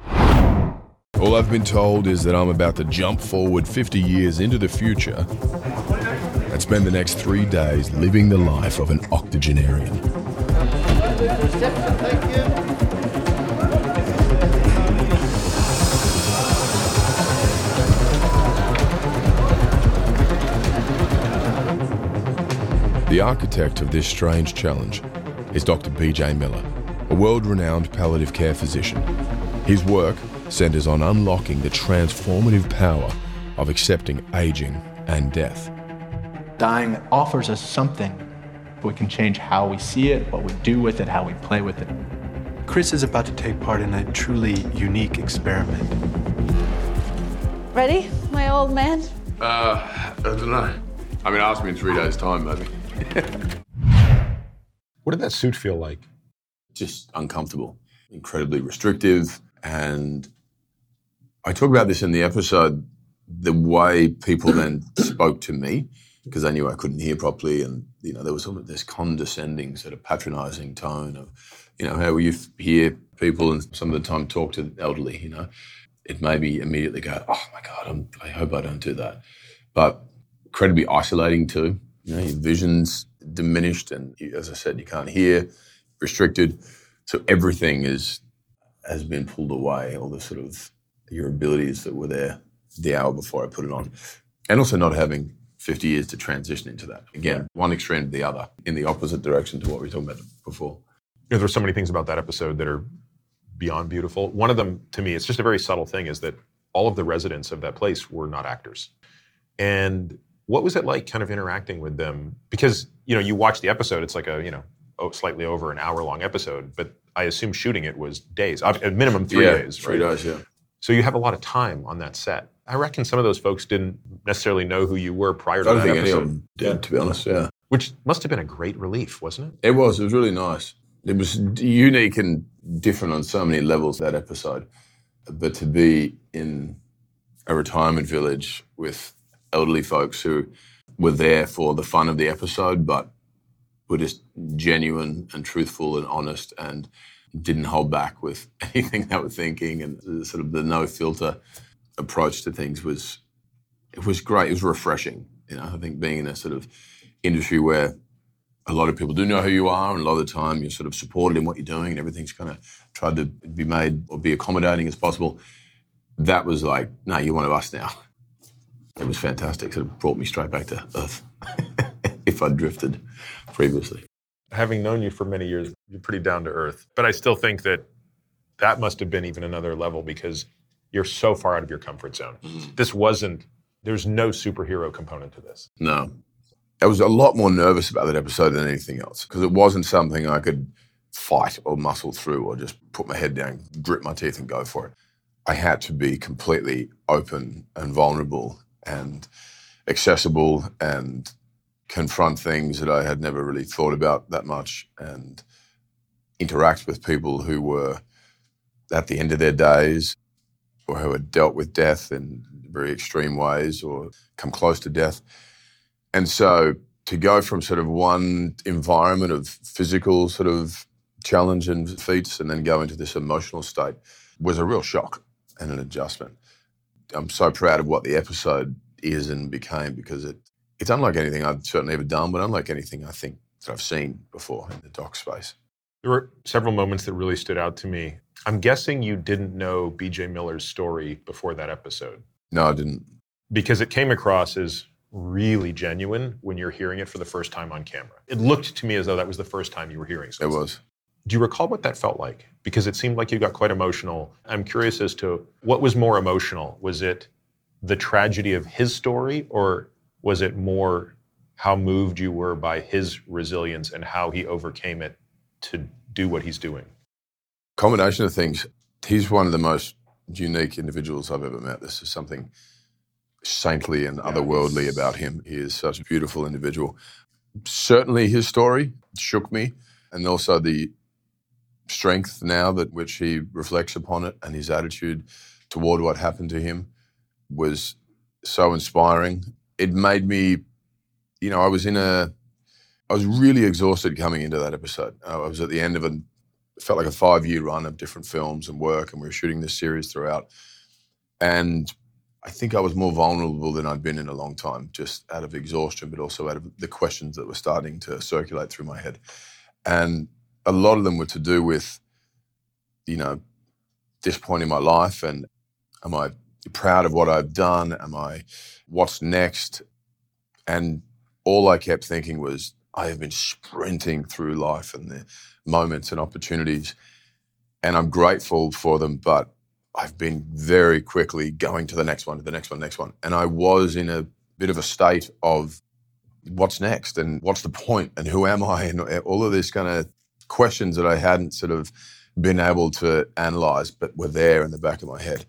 All I've been told is that I'm about to jump forward fifty years into the future and spend the next three days living the life of an octogenarian. Thank you. The architect of this strange challenge is Doctor B J Miller, a world-renowned palliative care physician. His work centers on unlocking the transformative power of accepting aging and death. Dying offers us something. We can change how we see it, what we do with it, how we play with it. Chris is about to take part in a truly unique experiment. Ready, my old man? Uh, I don't know. I mean, ask me in three days' time, maybe. What did that suit feel like? Just uncomfortable, incredibly restrictive. And I talk about this in the episode, the way people then spoke to me because they knew I couldn't hear properly. And, you know, there was sort of this condescending, sort of patronising tone of, you know, how you hear people and some of the time talk to the elderly, you know. It made me immediately go, oh, my God, I'm, I hope I don't do that. But incredibly isolating too. You know, your vision's diminished and, you, as I said, you can't hear, restricted. So everything is has been pulled away, all the sort of your abilities that were there the hour before I put it on. And also not having fifty years to transition into that. Again, one extreme to the other, in the opposite direction to what we were talking about before. You know, there's so many things about that episode that are beyond beautiful. One of them, to me, it's just a very subtle thing, is that all of the residents of that place were not actors. And what was it like kind of interacting with them? Because, you know, you watch the episode, it's like a, you know, oh, slightly over an hour-long episode, but I assume shooting it was days, at minimum three yeah, days, three right? days, yeah. So you have a lot of time on that set. I reckon some of those folks didn't necessarily know who you were prior to I don't that think episode. any of them did, to be honest, yeah. Which must have been a great relief, wasn't it? It was. It was really nice. It was unique and different on so many levels, that episode. But to be in a retirement village with elderly folks who were there for the fun of the episode, but were just genuine and truthful and honest and didn't hold back with anything they were thinking, and sort of the no filter approach to things was, it was great. It was refreshing. You know, I think being in a sort of industry where a lot of people do know who you are, and a lot of the time you're sort of supported in what you're doing and everything's kind of tried to be made or be accommodating as possible. That was like, no, you're one of us now. It was fantastic. So it brought me straight back to earth if I'd drifted previously. Having known you for many years, you're pretty down to earth. But I still think that that must have been even another level, because you're so far out of your comfort zone. Mm. This wasn't, there's no superhero component to this. No. I was a lot more nervous about that episode than anything else, because it wasn't something I could fight or muscle through or just put my head down, grit my teeth and go for it. I had to be completely open and vulnerable and accessible and confront things that I had never really thought about that much, and interact with people who were at the end of their days or who had dealt with death in very extreme ways or come close to death. And so to go from sort of one environment of physical sort of challenge and feats and then go into this emotional state was a real shock and an adjustment. I'm so proud of what the episode is and became, because it it's unlike anything I've certainly ever done, but unlike anything I think that I've seen before in the doc space. There were several moments that really stood out to me. I'm guessing you didn't know B J Miller's story before that episode. No, I didn't. Because it came across as really genuine when you're hearing it for the first time on camera. It looked to me as though that was the first time you were hearing something. It was. Do you recall what that felt like? Because it seemed like you got quite emotional. I'm curious as to what was more emotional. Was it the tragedy of his story, or was it more how moved you were by his resilience and how he overcame it to do what he's doing? Combination of things. He's one of the most unique individuals I've ever met. This is something saintly and otherworldly about him. He is such a beautiful individual. Certainly his story shook me, and also the strength now that which he reflects upon it and his attitude toward what happened to him was so inspiring. It made me, you know, I was in a, I was really exhausted coming into that episode. I was at the end of a, it felt like a five-year run of different films and work, and we were shooting this series throughout. And I think I was more vulnerable than I'd been in a long time, just out of exhaustion, but also out of the questions that were starting to circulate through my head. And a lot of them were to do with, you know, this point in my life, and am I proud of what I've done? Am I, what's next? And all I kept thinking was, I have been sprinting through life and the moments and opportunities, and I'm grateful for them, but I've been very quickly going to the next one, to the next one, next one. And I was in a bit of a state of what's next and what's the point and who am I, and all of this kind of questions that I hadn't sort of been able to analyse, but were there in the back of my head.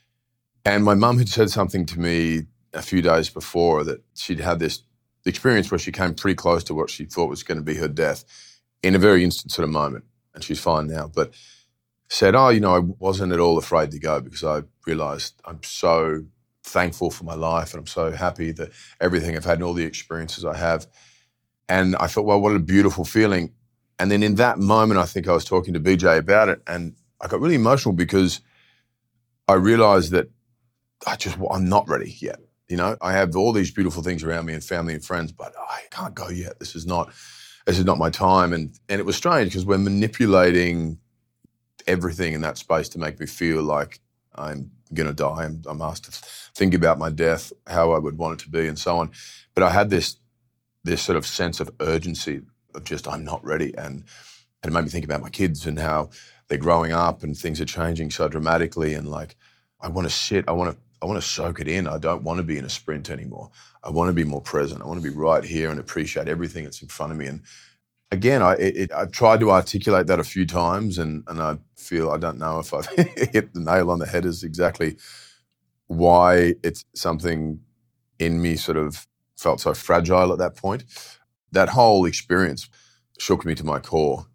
And my mum had said something to me a few days before, that she'd had this experience where she came pretty close to what she thought was going to be her death in a very instant sort of moment, and she's fine now, but said, oh, you know, I wasn't at all afraid to go because I realised I'm so thankful for my life and I'm so happy that everything I've had and all the experiences I have. And I thought, well, what a beautiful feeling. And then in that moment, I think I was talking to B J about it and I got really emotional because I realized that I just, I'm not ready yet. You know, I have all these beautiful things around me and family and friends, but I can't go yet. This is not, this is not my time. And, and it was strange because we're manipulating everything in that space to make me feel like I'm going to die. I'm, I'm asked to think about my death, how I would want it to be and so on. But I had this, this sort of sense of urgency of just, I'm not ready. And, and it made me think about my kids and how they're growing up and things are changing so dramatically. And like, I want to sit, I want to, I want to soak it in. I don't want to be in a sprint anymore. I want to be more present. I want to be right here and appreciate everything that's in front of me. And again, I it, I've tried to articulate that a few times and, and I feel, I don't know if I've hit the nail on the head as exactly why it's something in me sort of felt so fragile at that point. That whole experience shook me to my core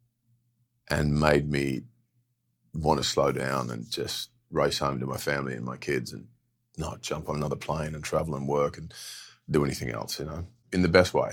and made me want to slow down and just race home to my family and my kids and not jump on another plane and travel and work and do anything else, you know, in the best way.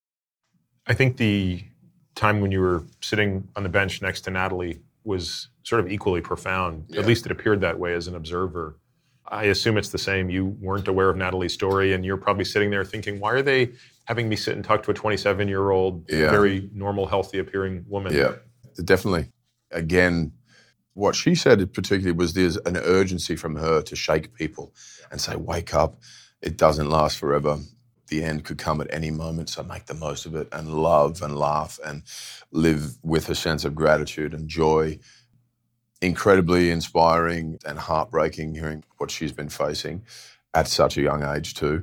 I think the time when you were sitting on the bench next to Natalie was sort of equally profound. Yeah. At least it appeared that way as an observer. I assume it's the same. You weren't aware of Natalie's story and you're probably sitting there thinking, why are they having me sit and talk to a twenty-seven-year-old, yeah. very normal, healthy appearing woman? Yeah, definitely. Again, what she said particularly was there's an urgency from her to shake people and say, wake up, it doesn't last forever. The end could come at any moment, so make the most of it and love and laugh and live with a sense of gratitude and joy. Incredibly inspiring and heartbreaking hearing what she's been facing at such a young age too.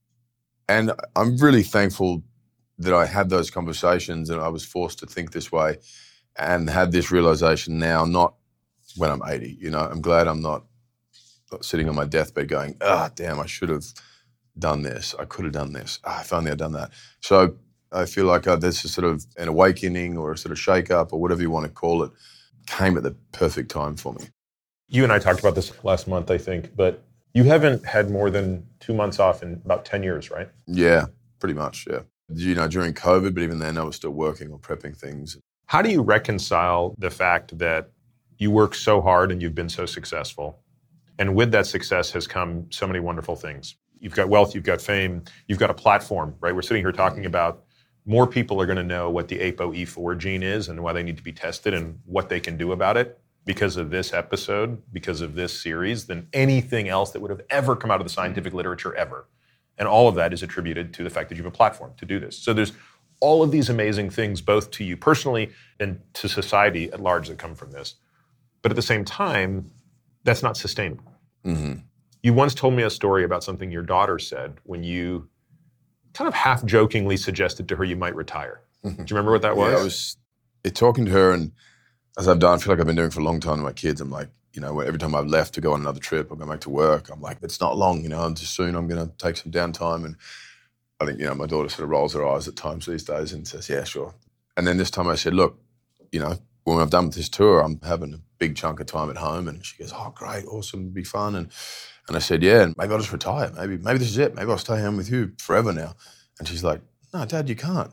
And I'm really thankful that I had those conversations and I was forced to think this way and had this realization now, not when I'm eighty. You know, I'm glad I'm not sitting on my deathbed going, ah, oh, damn, I should have done this. I could have done this. Ah, if only I'd done that. So I feel like uh, this is sort of an awakening or a sort of shake-up or whatever you want to call it, came at the perfect time for me. You and I talked about this last month, I think, but you haven't had more than two months off in about ten years, right? Yeah, pretty much, yeah. You know, during COVID, but even then I was still working or prepping things. How do you reconcile the fact that you work so hard and you've been so successful, and with that success has come so many wonderful things? You've got wealth, you've got fame, you've got a platform, right? We're sitting here talking about more people are going to know what the A P O E four gene is and why they need to be tested and what they can do about it because of this episode, because of this series, than anything else that would have ever come out of the scientific literature ever. And all of that is attributed to the fact that you have a platform to do this. So there's all of these amazing things, both to you personally and to society at large, that come from this. But at the same time, that's not sustainable. Mm-hmm. You once told me a story about something your daughter said when you kind of half-jokingly suggested to her you might retire. Mm-hmm. Do you remember what that was? Yeah, I was it, talking to her, and as I've done, I feel like I've been doing for a long time to my kids, I'm like, you know, every time I've left to go on another trip or go back to work, I'm like, it's not long, you know, and just soon I'm going to take some downtime. And I think, you know, my daughter sort of rolls her eyes at times these days and says, yeah, sure. And then this time I said, look, you know, when I've done this tour, I'm having a big chunk of time at home. And she goes, oh, great, awesome, it'd be fun. And and I said, yeah, maybe I'll just retire. Maybe maybe this is it. Maybe I'll stay home with you forever now. And she's like, no, Dad, you can't.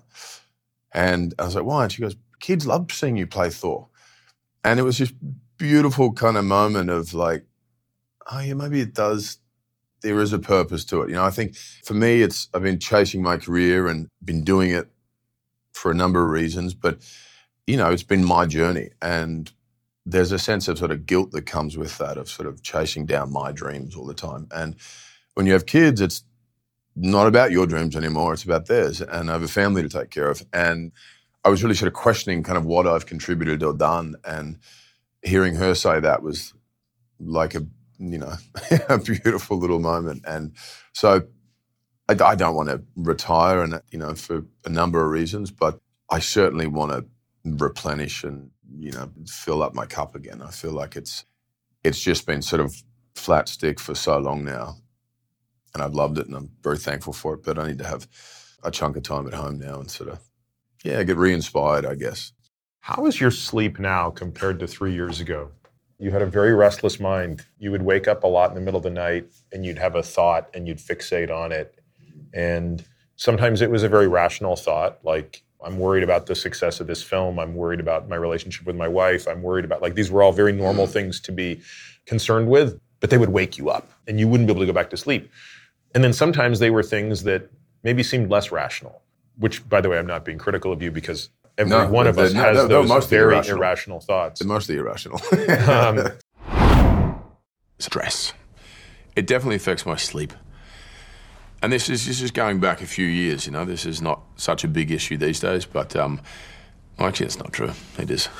And I was like, why? And she goes, kids love seeing you play Thor. And it was this beautiful kind of moment of like, oh yeah, maybe it does, there is a purpose to it. You know, I think for me, it's, I've been chasing my career and been doing it for a number of reasons, but you know, it's been my journey. And there's a sense of sort of guilt that comes with that, of sort of chasing down my dreams all the time. And when you have kids, it's not about your dreams anymore, it's about theirs. And I have a family to take care of. And I was really sort of questioning kind of what I've contributed or done. And hearing her say that was like a, you know, a beautiful little moment. And so I, I don't want to retire, and, you know, for a number of reasons, but I certainly want to replenish and, you know, fill up my cup again. I feel like it's it's just been sort of flat stick for so long now, and I've loved it and I'm very thankful for it, but I need to have a chunk of time at home now and sort of, yeah, get re-inspired, I guess. How is your sleep now compared to three years ago? You had a very restless mind. You would wake up a lot in the middle of the night and you'd have a thought and you'd fixate on it. And sometimes it was a very rational thought, like, I'm worried about the success of this film. I'm worried about my relationship with my wife. I'm worried about, like, these were all very normal things to be concerned with, but they would wake you up and you wouldn't be able to go back to sleep. And then sometimes they were things that maybe seemed less rational, which, by the way, I'm not being critical of you because every no, one of us no, has no, those very irrational. irrational thoughts. They're mostly irrational. um, Stress. It definitely affects my sleep. And this is this is going back a few years, you know. This is not such a big issue these days, but um, well, actually, it's not true. It is.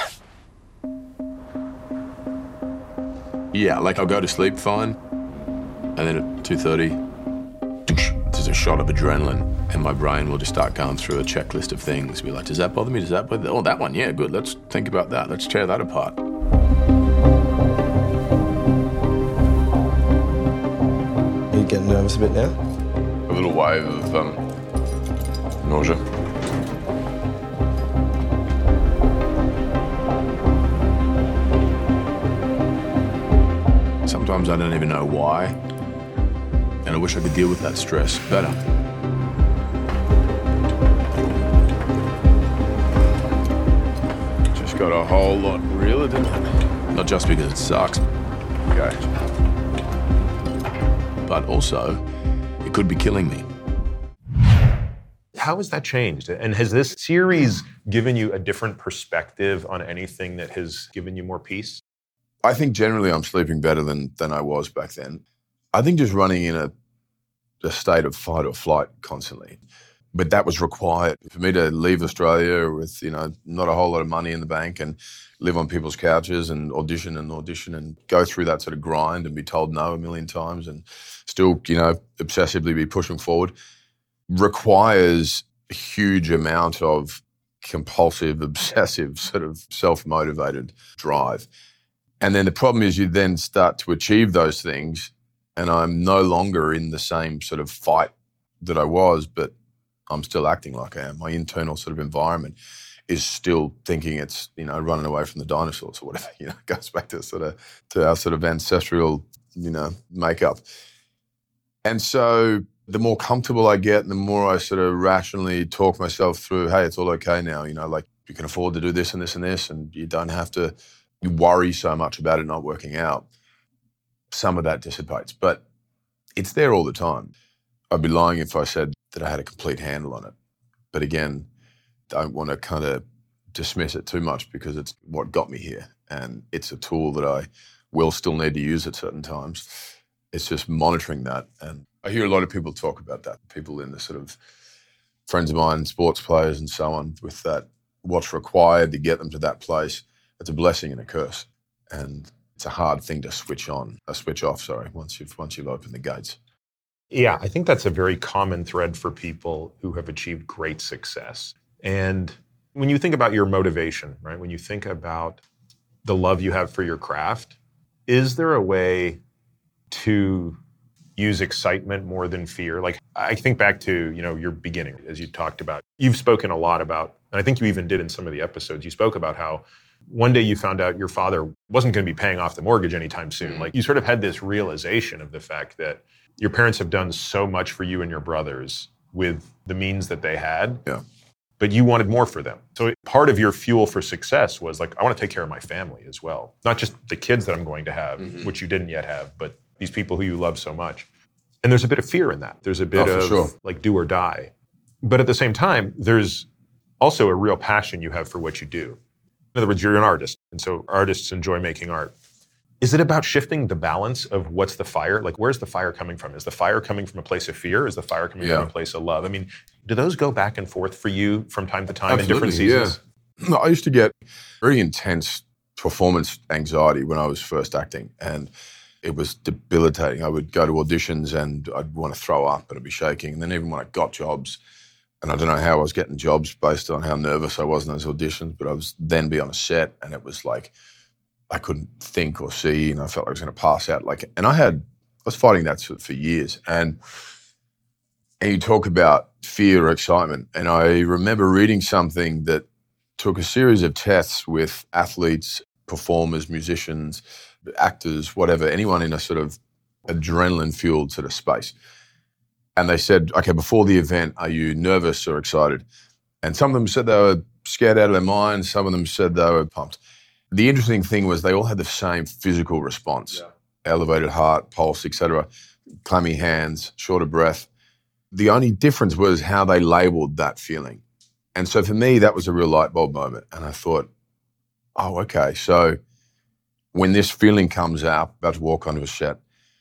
Yeah, like I'll go to sleep fine, and then at two thirty, there's a shot of adrenaline, and my brain will just start going through a checklist of things. Be like, does that bother me? Does that bother? Oh, that one, yeah, good. Let's think about that. Let's tear that apart. Are you getting nervous a bit now? A little wave of um, nausea. Sometimes I don't even know why, and I wish I could deal with that stress better. Just got a whole lot realer, didn't it? Not just because it sucks, okay, but also it could be killing me. How has that changed? And has this series given you a different perspective on anything that has given you more peace? I think generally I'm sleeping better than than I was back then. I think just running in a, a state of fight or flight constantly. But that was required for me to leave Australia with, you know, not a whole lot of money in the bank and live on people's couches and audition and audition and go through that sort of grind and be told no a million times and still, you know, obsessively be pushing forward requires a huge amount of compulsive, obsessive, sort of self-motivated drive. And then the problem is you then start to achieve those things and I'm no longer in the same sort of fight that I was, but I'm still acting like I am. My internal sort of environment is still thinking it's, you know, running away from the dinosaurs or whatever. You know, it goes back to sort of to our sort of ancestral, you know, makeup. And so the more comfortable I get and the more I sort of rationally talk myself through, hey, it's all okay now, you know, like you can afford to do this and this and this and you don't have to worry so much about it not working out. Some of that dissipates, but it's there all the time. I'd be lying if I said that I had a complete handle on it. But again, don't want to kind of dismiss it too much because it's what got me here. And it's a tool that I will still need to use at certain times. It's just monitoring that. And I hear a lot of people talk about that. People in the sort of friends of mine, sports players and so on, with that, what's required to get them to that place. It's a blessing and a curse. And it's a hard thing to switch on, uh, switch off, sorry, once you've once you've opened the gates. Yeah, I think that's a very common thread for people who have achieved great success. And when you think about your motivation, right, when you think about the love you have for your craft, is there a way to use excitement more than fear? Like, I think back to, you know, your beginning, as you talked about. You've spoken a lot about, and I think you even did in some of the episodes, you spoke about how one day you found out your father wasn't going to be paying off the mortgage anytime soon. Like, you sort of had this realization of the fact that your parents have done so much for you and your brothers with the means that they had, yeah. but you wanted more for them. So part of your fuel for success was like, I want to take care of my family as well. Not just the kids that I'm going to have, mm-hmm. which you didn't yet have, but these people who you love so much. And there's a bit of fear in that. There's a bit oh, of sure. like do or die. But at the same time, there's also a real passion you have for what you do. In other words, you're an artist. And so artists enjoy making art. Is it about shifting the balance of what's the fire? Like, where's the fire coming from? Is the fire coming from a place of fear? Is the fire coming yeah. from a place of love? I mean, do those go back and forth for you from time to time Absolutely, in different seasons? Yeah. I used to get very intense performance anxiety when I was first acting, and it was debilitating. I would go to auditions and I'd want to throw up and I'd be shaking. And then even when I got jobs, and I don't know how I was getting jobs based on how nervous I was in those auditions, but I was then be on a set and it was like, I couldn't think or see, and I felt like I was going to pass out. Like, and I had, I was fighting that for years. And, and you talk about fear or excitement. And I remember reading something that took a series of tests with athletes performers, musicians, actors, whatever, anyone in a sort of adrenaline-fueled sort of space. And they said, okay, before the event, are you nervous or excited? And some of them said they were scared out of their minds. Some of them said they were pumped. The interesting thing was they all had the same physical response, yeah. Elevated heart, pulse, et cetera, clammy hands, short of breath. The only difference was how they labeled that feeling. And so for me, that was a real light bulb moment. And I thought, oh, okay, so when this feeling comes out, about to walk onto a set,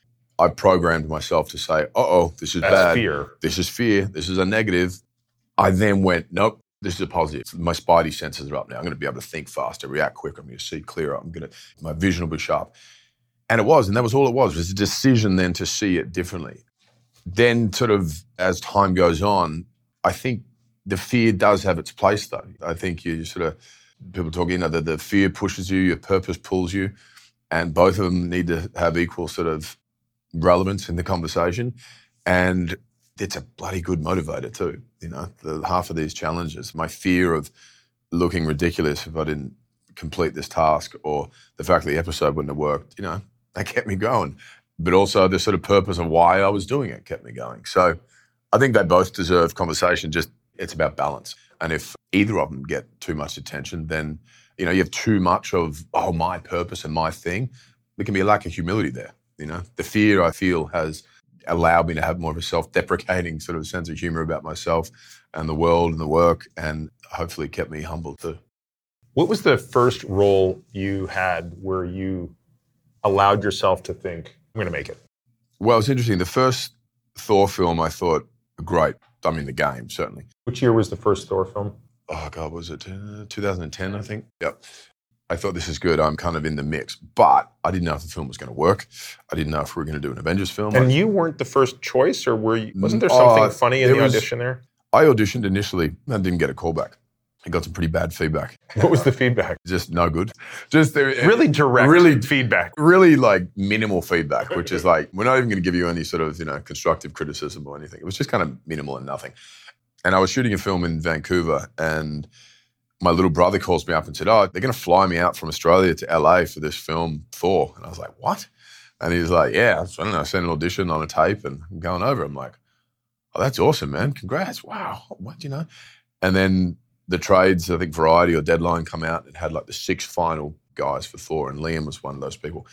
I programmed myself to say, uh-oh, this is That's bad. fear. This is fear. This is a negative. I then went, nope, this is a positive. My spidey senses are up now. I'm going to be able to think faster, react quicker. I'm going to see clearer. I'm going to, my vision will be sharp. And it was, and that was all it was. It was a decision then to see it differently. Then sort of as time goes on, I think the fear does have its place though. I think you sort of, people talk, you know, that the fear pushes you, your purpose pulls you, and both of them need to have equal sort of relevance in the conversation. And it's a bloody good motivator too. You know, the half of these challenges, my fear of looking ridiculous if I didn't complete this task, or the fact that the episode wouldn't have worked, you know, that kept me going. But also the sort of purpose of why I was doing it kept me going. So I think they both deserve conversation. Just it's about balance. And if either of them get too much attention, then, you know, you have too much of, oh, my purpose and my thing. There can be a lack of humility there. You know, the fear I feel has allowed me to have more of a self-deprecating sort of sense of humor about myself and the world and the work, and hopefully kept me humble too. What was the first role you had where you allowed yourself to think, I'm going to make it? Well, it's interesting. The first Thor film I thought, great. I mean, the game, certainly. Which year was the first Thor film? Oh, God, was it uh, two thousand ten, I think? Yep. I thought, this is good. I'm kind of in the mix. But I didn't know if the film was going to work. I didn't know if we were going to do an Avengers film. And I, you weren't the first choice, or were you? Wasn't there something uh, funny in the was, audition there? I auditioned initially and didn't get a call back. I got some pretty bad feedback. What was the feedback? Just no good. Just uh, really direct really, feedback. Really like minimal feedback, which is like, we're not even going to give you any sort of, you know, constructive criticism or anything. It was just kind of minimal and nothing. And I was shooting a film in Vancouver, and my little brother calls me up and said, oh, they're going to fly me out from Australia to L A for this film, Thor. And I was like, what? And he was like, yeah, I don't know, I sent an audition on a tape and I'm going over. I'm like, oh, that's awesome, man. Congrats. Wow. What, you know? And then the trades, I think Variety or Deadline come out and had like the six final guys for Thor, and Liam was one of those people.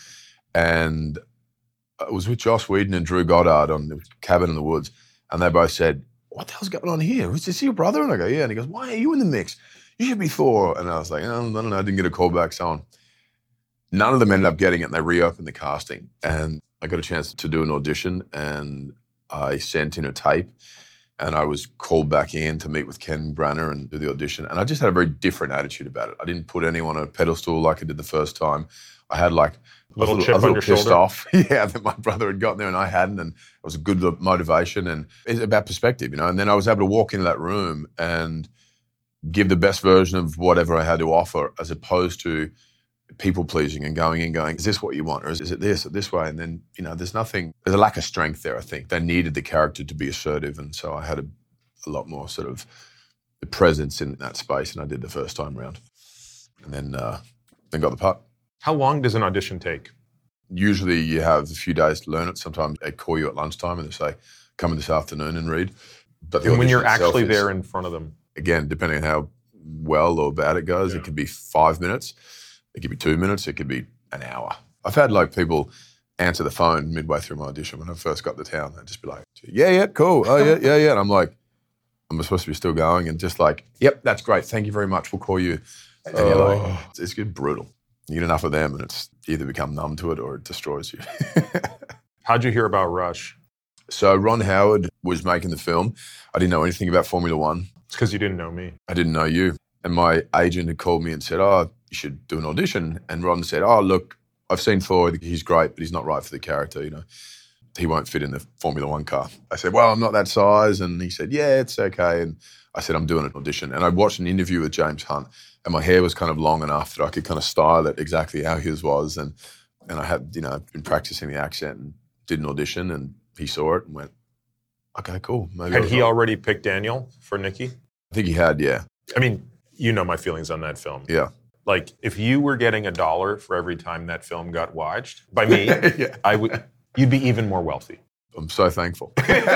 And it was with Joss Whedon and Drew Goddard on the Cabin in the Woods, and they both said, what the hell's going on here? Is this your brother? And I go, yeah. And he goes, why are you in the mix? You should be Thor. And I was like, oh, I don't know, I didn't get a call back, so on. None of them ended up getting it, and they reopened the casting. And I got a chance to do an audition, and I sent in a tape, and I was called back in to meet with Ken Branagh and do the audition. And I just had a very different attitude about it. I didn't put anyone on a pedestal like I did the first time. I had like a little, little chip I was a on little your pissed shoulder. off. Yeah, that my brother had gotten there and I hadn't, and it was a good motivation. And it's about perspective, you know. And then I was able to walk into that room and give the best version of whatever I had to offer, as opposed to people pleasing and going in going, is this what you want? Or is, is it this or this way? And then, you know, there's nothing, there's a lack of strength there, I think. They needed the character to be assertive. And so I had a, a lot more sort of the presence in that space than I did the first time round. And then, uh, then got the part. How long does an audition take? Usually you have a few days to learn it. Sometimes they call you at lunchtime and they say, come in this afternoon and read. But the and when you're audition itself actually is, there in front of them? Again, depending on how well or bad it goes, yeah. It could be five minutes. It could be two minutes. It could be an hour. I've had like people answer the phone midway through my audition when I first got to town. They'd just be like, yeah, yeah, cool. Oh, yeah, yeah, yeah. And I'm like, am I supposed to be still going? And just like, yep, that's great. Thank you very much. We'll call you. And oh. you're like, it's, it's good, brutal. You get enough of them and it's either become numb to it or it destroys you. How'd you hear about Rush? So Ron Howard was making the film. I didn't know anything about Formula One. It's because you didn't know me. I didn't know you. And my agent had called me and said, oh, you should do an audition. And Ron said, oh, look, I've seen Thor. He's great, but he's not right for the character, you know. He won't fit in the Formula One car. I said, well, I'm not that size. And he said, yeah, it's okay. And I said, I'm doing an audition. And I watched an interview with James Hunt, and my hair was kind of long enough that I could kind of style it exactly how his was. And and I had, you know, been practicing the accent and did an audition, and he saw it and went, okay, cool. Maybe had he already picked Daniel for Nikki? I think he had, yeah. I mean, you know my feelings on that film. Yeah. Like, if you were getting a dollar for every time that film got watched by me, yeah. I would, you'd be even more wealthy. I'm so thankful.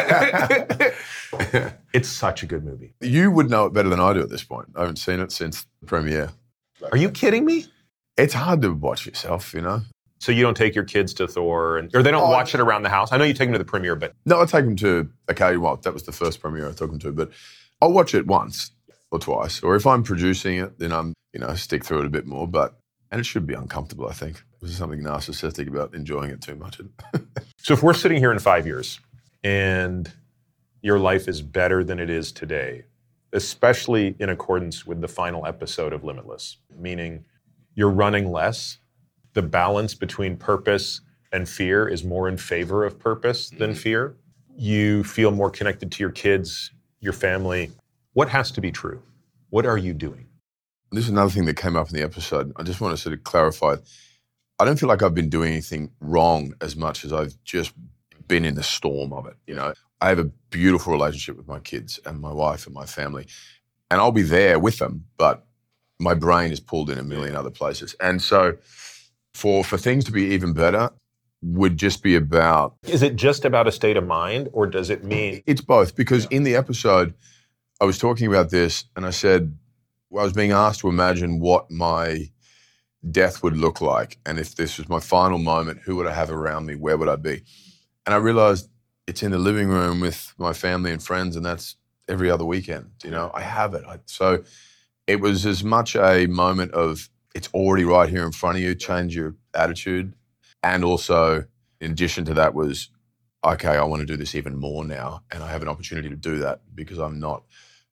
It's such a good movie. You would know it better than I do at this point. I haven't seen it since the premiere. Are you kidding me? It's hard to watch yourself, you know? So you don't take your kids to Thor, and, or they don't oh, watch it around the house? I know you take them to the premiere, but... No, I take them to Academy. Well, that was the first premiere I took them to, but I'll watch it once or twice. Or if I'm producing it, then I'm, you know, stick through it a bit more. But and it should be uncomfortable, I think. There's something narcissistic about enjoying it too much. So if we're sitting here in five years and your life is better than it is today, especially in accordance with the final episode of Limitless, meaning you're running less, the balance between purpose and fear is more in favor of purpose than mm-hmm. fear. You feel more connected to your kids, your family. What has to be true? What are you doing? This is another thing that came up in the episode. I just want to sort of clarify. I don't feel like I've been doing anything wrong as much as I've just been in the storm of it. You know, I have a beautiful relationship with my kids and my wife and my family, and I'll be there with them, but my brain is pulled in a million other places. And so for for things to be even better would just be about... Is it just about a state of mind, or does it mean... It's both, because yeah. in the episode, I was talking about this, and I said, well, I was being asked to imagine what my death would look like, and if this was my final moment, who would I have around me, where would I be? And I realized it's in the living room with my family and friends, and that's every other weekend, you know? I have it. I, so it was as much a moment of, it's already right here in front of you, change your attitude. And also, in addition to that was, okay, I want to do this even more now. And I have an opportunity to do that because I'm not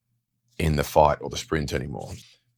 in the fight or the sprint anymore.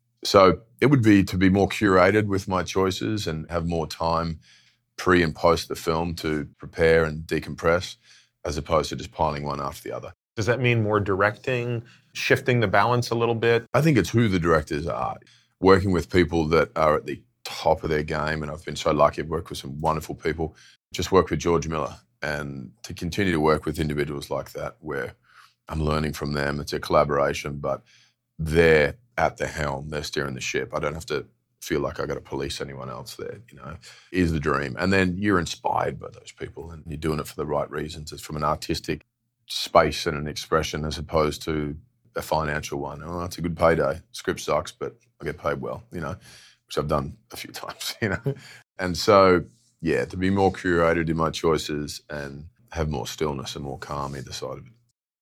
So it would be to be more curated with my choices and have more time pre and post the film to prepare and decompress, as opposed to just piling one after the other. Does that mean more directing, shifting the balance a little bit? I think it's who the directors are. Working with people that are at the top of their game, and I've been so lucky to work with some wonderful people. Just work with George Miller, and to continue to work with individuals like that where I'm learning from them. It's a collaboration, but they're at the helm, they're steering the ship. I don't have to feel like I got to police anyone else there, you know, is the dream. And then you're inspired by those people and you're doing it for the right reasons. It's from an artistic space and an expression as opposed to a financial one. Oh, it's a good payday. Script sucks, but I get paid well, you know, which I've done a few times, you know. And so, yeah, to be more curated in my choices and have more stillness and more calm either side of it.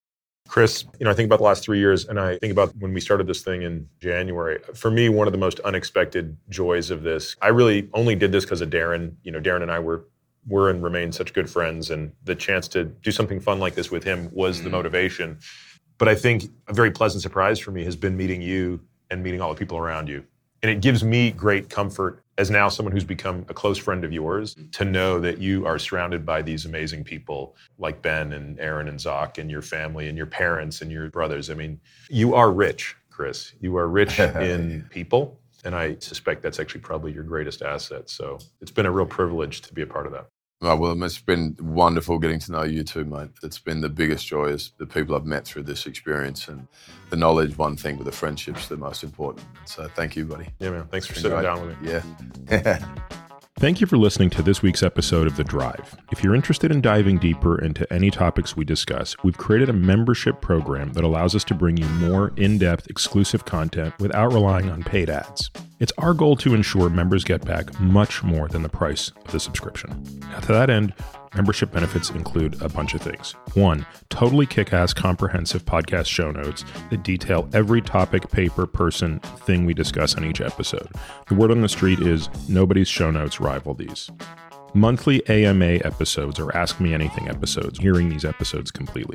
Chris, you know, I think about the last three years and I think about when we started this thing in January. For me, one of the most unexpected joys of this, I really only did this because of Darren. You know, Darren and I were, were and remain such good friends, and the chance to do something fun like this with him was mm-hmm. the motivation. But I think a very pleasant surprise for me has been meeting you and meeting all the people around you. And it gives me great comfort as now someone who's become a close friend of yours to know that you are surrounded by these amazing people like Ben and Aaron and Zach and your family and your parents and your brothers. I mean, you are rich, Chris. You are rich in people. And I suspect that's actually probably your greatest asset. So it's been a real privilege to be a part of that. Oh, well, it's been wonderful getting to know you too, mate. It's been the biggest joy is the people I've met through this experience, and the knowledge, one thing, but the friendship's the most important. So thank you, buddy. Yeah, man. Thanks for sitting great. down with me. Yeah. Thank you for listening to this week's episode of The Drive. If you're interested in diving deeper into any topics we discuss, we've created a membership program that allows us to bring you more in-depth, exclusive content without relying on paid ads. It's our goal to ensure members get back much more than the price of the subscription. Now, to that end, membership benefits include a bunch of things. One, totally kick-ass comprehensive podcast show notes that detail every topic, paper, person, thing we discuss on each episode. The word on the street is nobody's show notes rival these. Monthly A M A episodes or Ask Me Anything episodes, hearing these episodes completely.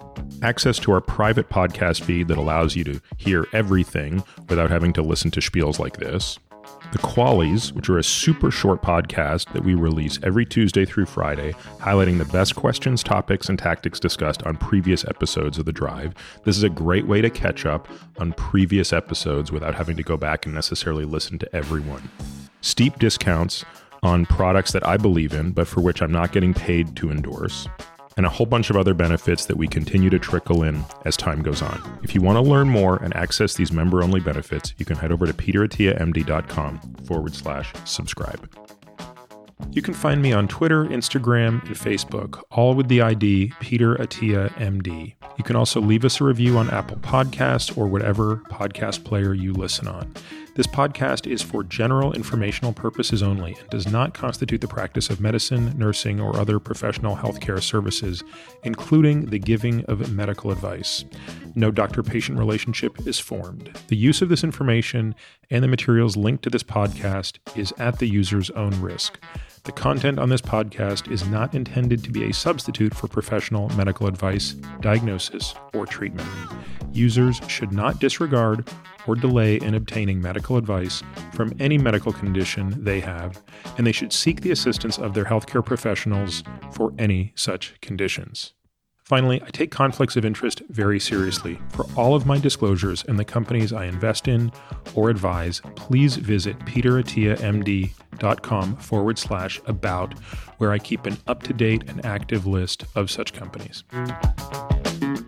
Access to our private podcast feed that allows you to hear everything without having to listen to spiels like this. The Qualies, which are a super short podcast that we release every Tuesday through Friday, highlighting the best questions, topics, and tactics discussed on previous episodes of The Drive. This is a great way to catch up on previous episodes without having to go back and necessarily listen to everyone. Steep discounts on products that I believe in, but for which I'm not getting paid to endorse. and a whole bunch of other benefits that we continue to trickle in as time goes on. If you want to learn more and access these member-only benefits, you can head over to peterattiamd.com forward slash subscribe. You can find me on Twitter, Instagram, and Facebook, all with the I D Peter Attia M D. You can also leave us a review on Apple Podcasts or whatever podcast player you listen on. This podcast is for general informational purposes only and does not constitute the practice of medicine, nursing, or other professional healthcare services, including the giving of medical advice. No doctor-patient relationship is formed. The use of this information and the materials linked to this podcast is at the user's own risk. The content on this podcast is not intended to be a substitute for professional medical advice, diagnosis, or treatment. Users should not disregard or delay in obtaining medical advice from any medical condition they have, and they should seek the assistance of their healthcare professionals for any such conditions. Finally, I take conflicts of interest very seriously. For all of my disclosures and the companies I invest in or advise, please visit peterattiamd.com forward slash about, where I keep an up-to-date and active list of such companies.